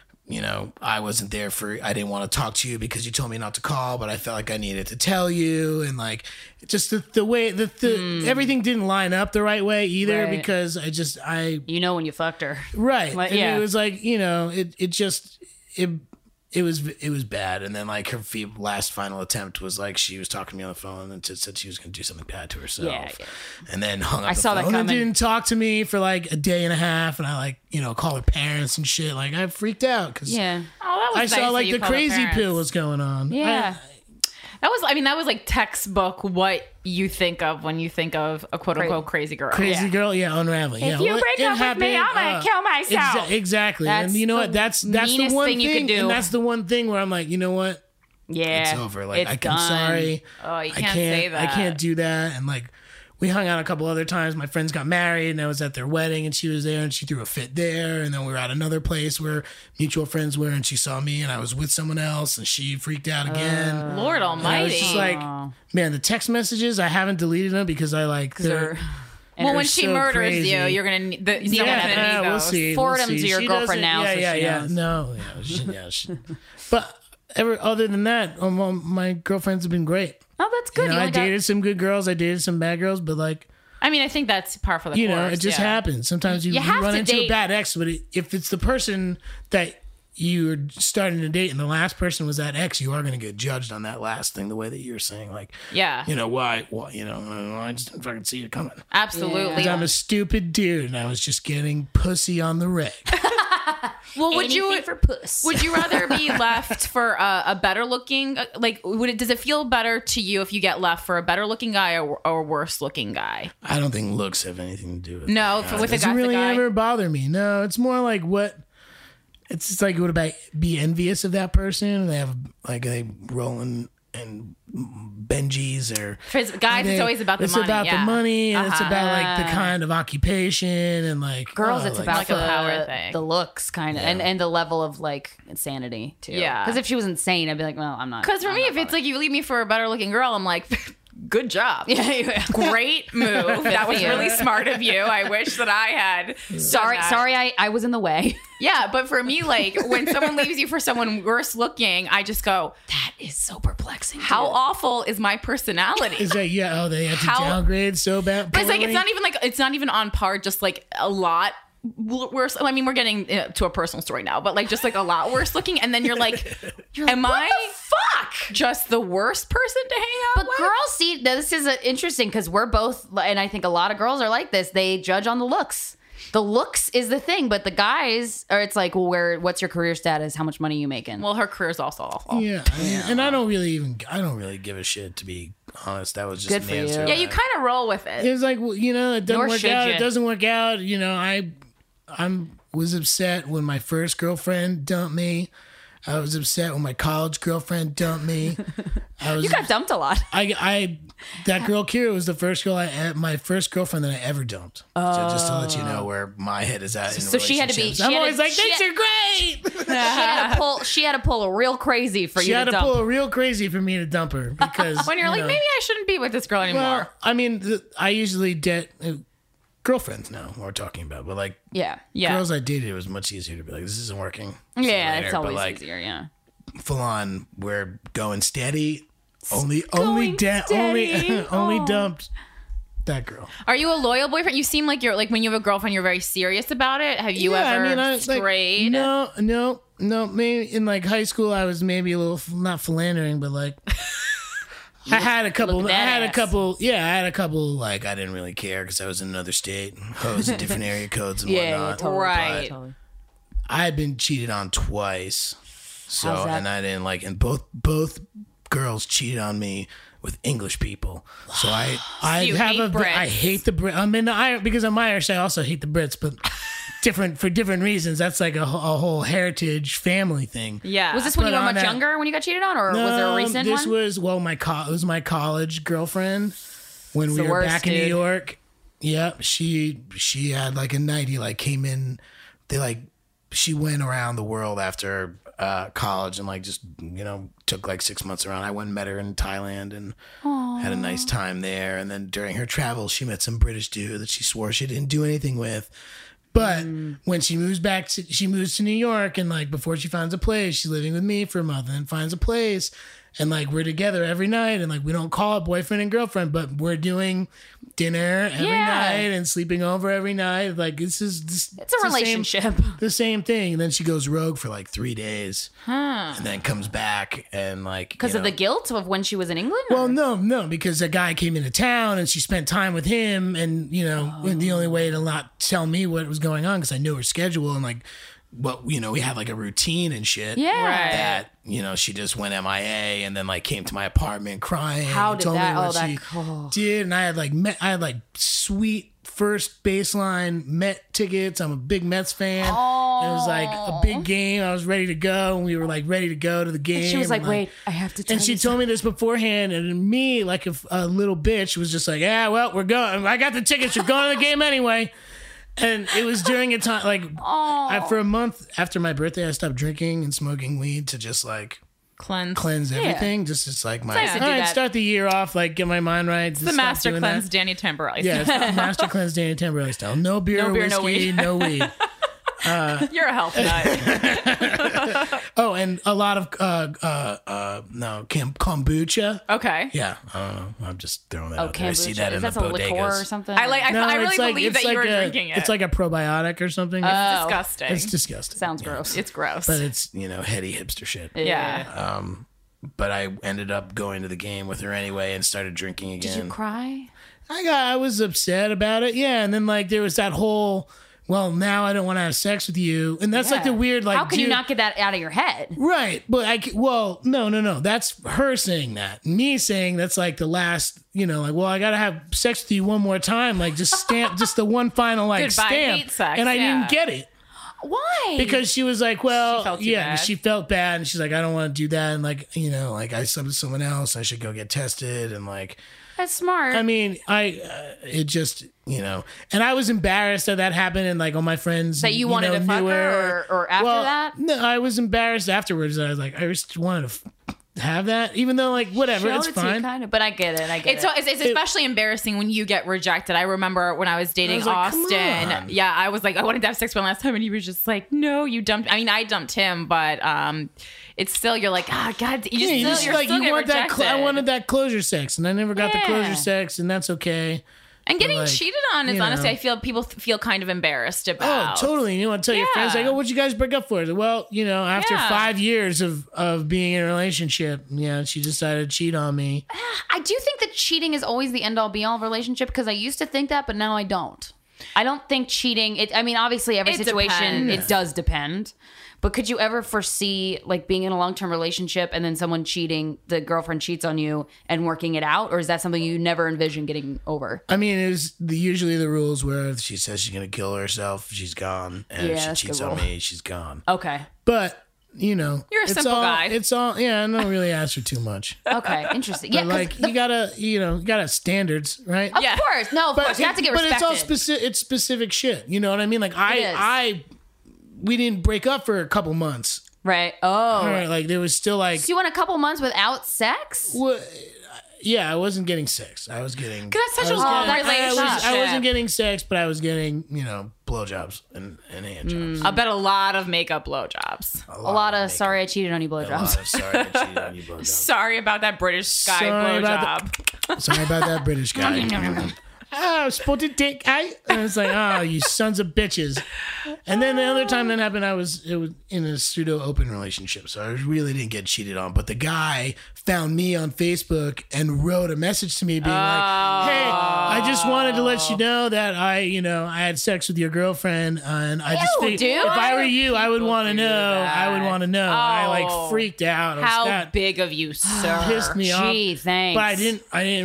I wasn't there I didn't want to talk to you because you told me not to call, but I felt like I needed to tell you, and like just the way everything didn't line up the right way either, Right. because I You know when you fucked her. right. Like, And yeah. it was like, it was bad. And then like her last final attempt was like she was talking to me on the phone and said she was going to do something bad to herself. Yeah. And then hung up the saw that phone and coming. didn't talk to me for like a day and a half. And I like, call her parents and shit. Like I freaked out because Yeah. Oh, that was I nice saw that like you the called her crazy parents. pill was going on. Yeah. That was like textbook what you think of when you think of a quote unquote crazy girl. Crazy girl, yeah, unraveling. If yeah, you break it up with me, I'm gonna kill myself. Exactly. That's and you know the what? That's the meanest one thing thing, you could do. and that's the one thing where I'm like, you know what? Yeah. It's over. Like It's I'm done. sorry. Oh, you I can't say I that. can't do that. And like we hung out a couple other times. My friends got married, and I was at their wedding, and she was there, and she threw a fit there. And then we were at another place where mutual friends were, and she saw me, and I was with someone else, and she freaked out again. Lord And I Almighty. was just like, man, the text messages, I haven't deleted them because I like they're. well, when they're she so murders crazy. you, you're gonna need someone's gonna Yeah, need we'll those. see. Forward we'll them see. to your She girlfriend doesn't- now so she knows. No, but other than that, my girlfriends have been great. Oh, that's good. You I only got- dated some good girls. I dated some bad girls, but like, I mean, I think that's par for the course. it just yeah. happens. Sometimes you have run to into a date- bad ex, but if it's the person that you're starting to date and the last person was that ex, you are going to get judged on that last thing, the way that you're saying, like, Yeah. why, I just didn't fucking see it coming. Absolutely. 'Cause I'm a stupid dude, and I was just getting pussy on the reg. Well, would you Anything for puss. would you rather be left for a better looking does it feel better to you if you get left for a better looking guy or a worse looking guy? I don't think looks have anything to do with it. No, with a It doesn't guy, really the guy. ever bother me. No, it's more like what. It's just like, would I be envious of that person? They have like they rolling and Benjis or For guys, it's always about the it's money. about yeah. the money, and it's Uh-huh. about like the kind of occupation and like Girls, oh, it's like, about like a power thing. the looks kind of and the level of like insanity too. Yeah. Because if she was insane, I'd be like, well, I'm not. Because for I'm me, not if it's like you leave me for a better looking girl, I'm like, good job. yeah. Great move. That was you. really smart of you. I wish that I had. sorry, done that. I was in the way. Yeah, but for me, like when someone leaves you for someone worse looking, I just go, That is so perplexing. how awful is my personality? is that they had to How- downgrade so bad. But it's like poorly? it's not even on par, just like a lot worse. I mean, we're getting to a personal story now, but like just like a lot worse looking. And then you're like, am I just the worst person to hang out But with? girls see, this is interesting because we're both, and I think a lot of girls are like this. They judge on the looks. The looks is the thing, but the guys are. It's like, well, what's your career status? How much money are you making? Well, her career is also awful. Yeah, and I don't really give a shit, to be honest. That was just Good an for answer. you. Yeah, you kind of roll with it. It's like, well, it doesn't Nor work should out. you. It doesn't work out. I was upset when my first girlfriend dumped me. I was upset when my college girlfriend dumped me. You got dumped a lot. That girl Kira was the first my first girlfriend that I ever dumped. So just to let you know where my head is at. So she had to be. relationships. I'm always like, things are great. She had to pull a real crazy for She you had to to dump. pull a real crazy for me to dump her because When you're like, maybe I shouldn't be with this girl anymore. Well, I mean, I usually date girlfriends now. We're talking about, but like Yeah. girls I dated, it was much easier to be like, this isn't working. See you Yeah, later. it's But, always like, easier. Yeah. full on, we're going steady. Only steady. dumped that girl. Are you a loyal boyfriend? You seem like you're like when you have a girlfriend, you're very serious about it. Have you ever strayed? No. Maybe in like high school, I was maybe a little not philandering, but like I had a couple. look I at had that a ass. couple. Yeah, I had a couple. Like I didn't really care because I was in another state. Hoes in different area codes and whatnot. totally, Right. totally. I had been cheated on twice. So How's that? and I didn't like, and both girls cheated on me with English people. So I you have hate Brits. I hate the Brit. I mean, because I'm Irish. I also hate the Brits, but for different reasons. That's like a whole heritage family thing. Yeah. Was this when But you were on much that- younger when you got cheated on, or was there a recent this one? was it was my college girlfriend when we the were worst, back in New dude. York. Yeah, she had like a night. He like came in. She went around the world after college and like just took like 6 months around. I went and met her in Thailand and had a nice time there. And then during her travels, she met some British dude that she swore she didn't do anything with. But when she moves to New York, and like before she finds a place, she's living with me for a month and then finds a place. And like we're together every night, and like we don't call it boyfriend and girlfriend, but we're doing dinner every night and sleeping over every night. Like it's a relationship. The same thing. And then she goes rogue for like 3 days, and then comes back and like Because of the guilt of when she was in England? well, no, because a guy came into town and she spent time with him, and and the only way to not tell me what was going on because I knew her schedule and like what we had like a routine and shit. Yeah. Right. That she just went MIA and then like came to my apartment crying. How and did told that- me what oh, that- she oh. did, and I had like sweet first baseline Met tickets. I'm a big Mets fan. Oh. It was like a big game. I was ready to go, and we were like ready to go to the game. She was like, and, wait, I have to tell and she you told me this beforehand, and me, like a little bitch, was just like, yeah, well, we're going. I got the tickets. You're going to the game anyway. And it was during a time, like, for a month after my birthday, I stopped drinking and smoking weed to just, like, Cleanse. everything. Just like my, nice to do all right, that. start the year off, like, get my mind right. The master cleanse, Danny Tamborelli. Yeah, it's the master cleanse Danny Tamborelli style. No beer, No beer, no whiskey, weed. no weed. You're a health nut. Oh, and a lot of kombucha. Okay. Yeah, I don't know. I'm just throwing that Oh, out there. I see kombucha. that Is in the that some liqueur or bodegas. something? I really it's like- believe it's that you like were a- drinking it. It's like a probiotic or something. Oh. disgusting. It's disgusting. Sounds Yeah. gross. It's gross. But it's heady hipster shit. yeah. But I ended up going to the game with her anyway and started drinking again. Did you cry? I was upset about it. Yeah, and then like there was that whole, well, now I don't want to have sex with you, and that's like the weird like. How can you dude- not get that out of your head? Right, but no. That's her saying that. Me saying that's like the last, like, well, I gotta have sex with you one more time, like just stamp, just the one final like Goodbye, stamp, hate sex, and I yeah. didn't get it. Why? Because she was like, well, She felt too yeah, bad. she felt bad, and she's like, I don't want to do that, and like, like I slept with someone else, I should go get tested, and like, That's smart. I mean, it just, and I was embarrassed that happened, and like all my friends That you wanted to fuck knew her, or after that? No, I was embarrassed afterwards. I was like, I just wanted to have that, even though like whatever, Showed it's it to you, fine. kind of, but I get it. It's especially embarrassing when you get rejected. I remember when I was dating I was like, come Austin. on. Yeah, I was like, I wanted to have sex with him last time, and he was just like, no, you dumped. I mean, I dumped him, but it's still you're like, God, Yeah, you just you're like still you get want that. rejected. I wanted that closure sex, and I never got the Yeah. closure sex, and that's okay. And getting like, cheated on is you know. honestly, I feel people feel kind of embarrassed about. Oh, totally. You want to tell your friends, like, oh, what'd you guys break up for? Well, after 5 years of being in a relationship, she decided to cheat on me. I do think that cheating is always the end all be all of a relationship because I used to think that, but now I don't. I don't think cheating, obviously every situation, it does depend. But could you ever foresee like being in a long-term relationship and then someone cheating, the girlfriend cheats on you and working it out? Or is that something you never envision getting over? I mean, it was usually the rules where if she says she's going to kill herself, she's gone. And if she cheats on me, she's gone. Okay. But, you're a simple guy. It's all, I don't really ask for too much. Okay, interesting. Yeah, but like you gotta have standards, right? Of course. No, of course. You have to get respected. But it's all specific. It's specific shit. You know what I mean? Like we didn't break up for a couple months. Right. Oh. All right. Like there was still like. So you went a couple months without sex? Yeah, I wasn't getting sex. I was getting. Because that's such a long relationship. I wasn't getting sex, but I was getting, blowjobs and hand jobs. I bet a lot of makeup blowjobs. A lot of sorry I cheated on you blowjobs. A lot of sorry I cheated on you blowjobs. Sorry about that British guy blowjob. Sorry about that British guy. Oh, spotted dick, and it's like, oh, you sons of bitches. And then the other time that happened, it was in a pseudo open relationship, so I really didn't get cheated on. But the guy found me on Facebook and wrote a message to me being like, hey, I just wanted to let you know that I had sex with your girlfriend, and I just think if I were you, I would want to know. I would want to know. I like freaked out. How big of you, sir? Pissed me off. Gee, thanks. But I didn't.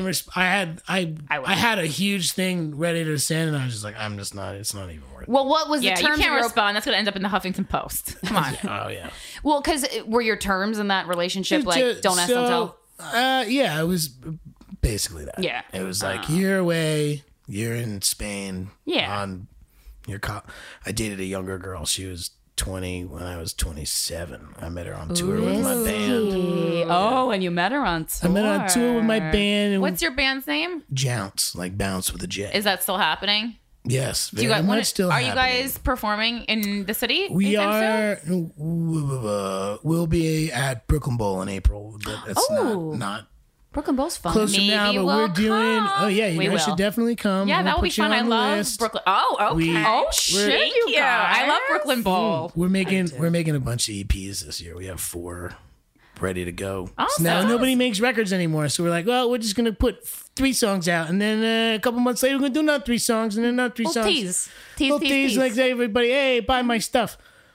I had a huge thing ready to send, and I was just like, it's not even worth it. Well, what was the terms? You can't of respond. That's going to end up in the Huffington Post. Come on. Oh yeah. Well, because were your terms in that relationship like don't ask, don't tell? Yeah, it was basically that. Yeah. It was like you're away, you're in Spain. Yeah. On your I dated a younger girl. She was 20 when I was 27. I met her on tour with my band. Oh, and you met her on tour. I met her on tour with my band. And What's your band's name? Jounce, like bounce with a J. Is that still happening? Yes, very much still Are happening. you guys performing in the city? We anytime soon? are. We'll be at Brooklyn Bowl in April. But that's not Brooklyn Bowl's fun. closer now, but Maybe we're we'll doing. come. Oh yeah, you guys should definitely come. Yeah, We'll that would be put you fun. I on the love list. Brooklyn. Oh, okay. Thank you. I love Brooklyn Bowl. We're making a bunch of EPs this year. We have 4 ready to go. Awesome. So now nobody makes records anymore, so we're like, well, we're just gonna put 3 songs out, and then a couple months later, we're gonna do another 3 songs, and then another 3 songs. Tease, like everybody, hey, buy my stuff.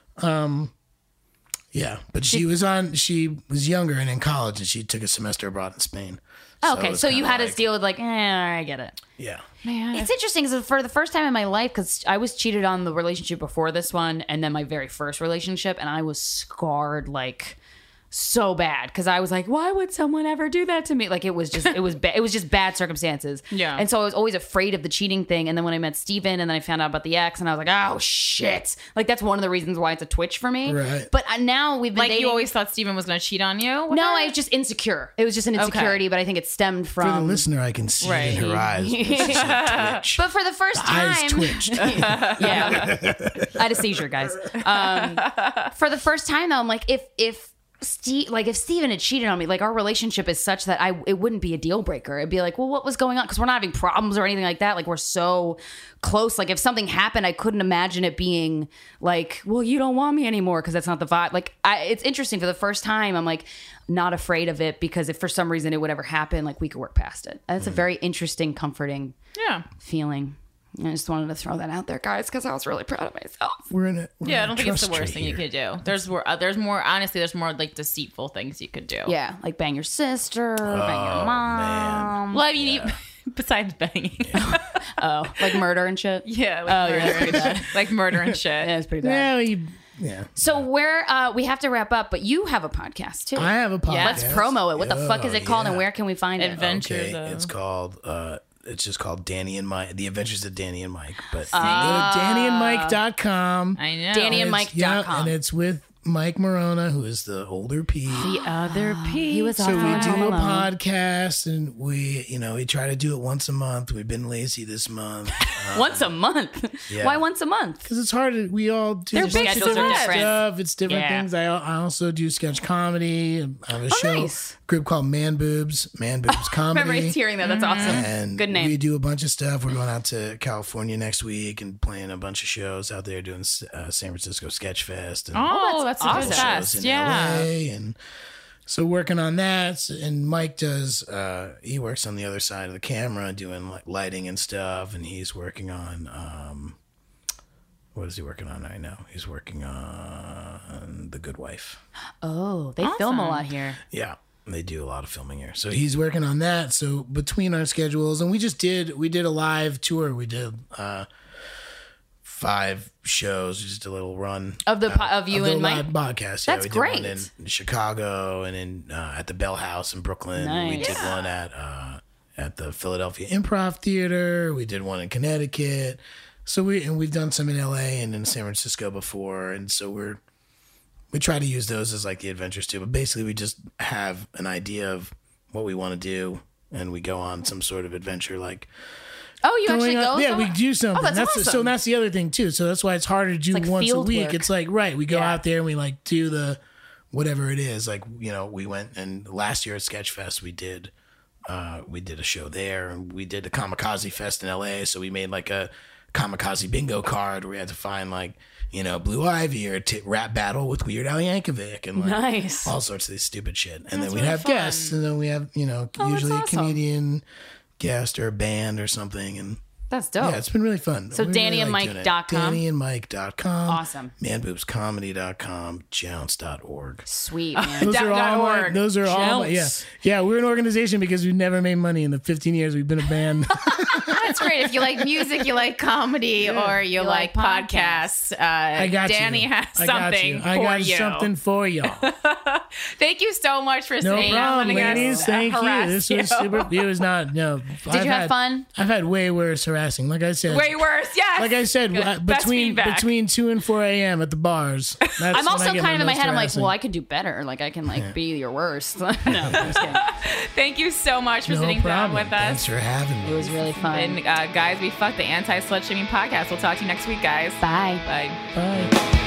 Yeah, but she was younger and in college, and she took a semester abroad in Spain. Okay, so you had to deal with like, I get it. Yeah. Man. It's interesting because for the first time in my life, because I was cheated on the relationship before this one, and then my very first relationship, and I was scarred like so bad because I was like, why would someone ever do that to me? Like it was just bad circumstances. Yeah. And so I was always afraid of the cheating thing. And then when I met Steven and then I found out about the ex, and I was like, oh shit. Like that's one of the reasons why it's a twitch for me. Right. But now we've been Like dating. you always thought Steven was going to cheat on you? No, I was just insecure. It was just an insecurity, but I think it stemmed from. For the listener, I can see it in her eyes. Twitch. But for the first time, Eyes twitched. yeah, I had a seizure, guys. For the first time, though, I'm like, if Steven had cheated on me, like our relationship is such that it wouldn't be a deal breaker. It'd be like, well, what was going on? Because we're not having problems or anything like that. Like we're so close. Like if something happened, I couldn't imagine it being like, well, you don't want me anymore because that's not the vibe. Like it's interesting. For the first time, I'm like not afraid of it because if for some reason it would ever happen, like we could work past it. And it's a very interesting, comforting feeling. I just wanted to throw that out there, guys, because I was really proud of myself. I don't think it's the worst thing you could do. There's more honestly, there's more like deceitful things you could do. Yeah, like bang your sister, bang your mom. Man. Well, I mean, besides banging. Like murder and shit. Yeah. Like murder and shit. Yeah, it's pretty bad. Yeah. So we have to wrap up, but you have a podcast too. I have a podcast. Yeah. Let's promo it. What the fuck is it called, and where can we find it? Adventures. Okay, it's called. It's just called Danny and Mike. The Adventures of Danny and Mike. But you go to DannyandMike.com. I know. DannyandMike.com. And it's with Mike Morona, who is the older Pete. The other Pete. He was So awesome. we do a Hello. podcast, and we try to do it once a month. We've been lazy this month. Once a month. Yeah. Why once a month? Because it's hard. We all do Their a bunch of schedules are different. stuff. It's different Yeah. things. I also do sketch comedy. I have a show nice. group called Man Boobs Comedy. Remember hearing that. That's awesome. And Good name. we do a bunch of stuff. We're going out to California next week and playing a bunch of shows out there, doing San Francisco Sketch Fest. And Oh, that's a awesome. good shows fest. in Yeah. LA, and so working on that. And Mike does he works on the other side of the camera doing like lighting and stuff, and he's working on what is he working on right now? He's working on The Good Wife. Oh, they film a lot here. Yeah, they do a lot of filming here. So he's working on that. So between our schedules, and we did a live tour. We did 5 shows, just a little run Of you of the and Mike? live podcast. That's we did great. one in Chicago and in at the Bell House in Brooklyn. We Nice. did one at the Philadelphia Improv Theater. We did one in Connecticut. So we've done some in LA and in San Francisco before, and so we try to use those as like the adventures too. But basically, we just have an idea of what we want to do, and we go on some sort of adventure, like. Oh, you actually go? Yeah, we do something. Oh, that's So awesome. that's the other thing too. So that's why it's harder to do like once a field week. work. It's like, right, we go Yeah. out there and we like do the whatever it is. Like, we went, and last year at Sketchfest we did a show there, and we did a Kamikaze Fest in LA. So we made like a Kamikaze bingo card where we had to find like, Blue Ivy or rap battle with Weird Al Yankovic and like Nice. all sorts of this stupid shit. And then we really have fun. guests, and then we have, usually a comedian guest or a band or something, and That's dope. yeah, it's been really fun. So We really like doing it. DannyandMike.com? DannyandMike.com. Awesome. Manboobscomedy.com. Jounce.org. Sweet, man. Those are all my, .org. those are all my, yeah. Jounce. Yeah, we're an organization because we've never made money in the 15 years we've been a band. That's great. If you like music, you like comedy, or you like podcasts, I got Danny you. has I got something you. I for got you. something for y'all. Thank you so much for No saying problem, letting us ladies. Thank you. harass This you. was super. It was not. No. Did you have fun? I've had way worse harassing. Like I said. Way worse. Yes. Like I said, Good. Best feedback. between 2 and 4 a.m. at the bars. That's I'm when also I get kind of in my most head, I'm like, harassing. well, I could do better. Like, I can, be your worst. No, I'm just kidding. Thank you so much for No sitting down problem. with us. Thanks for having me. It was really fun. And guys, we fucked the anti-slut shaming podcast. We'll talk to you next week, guys. Bye. Bye. Bye.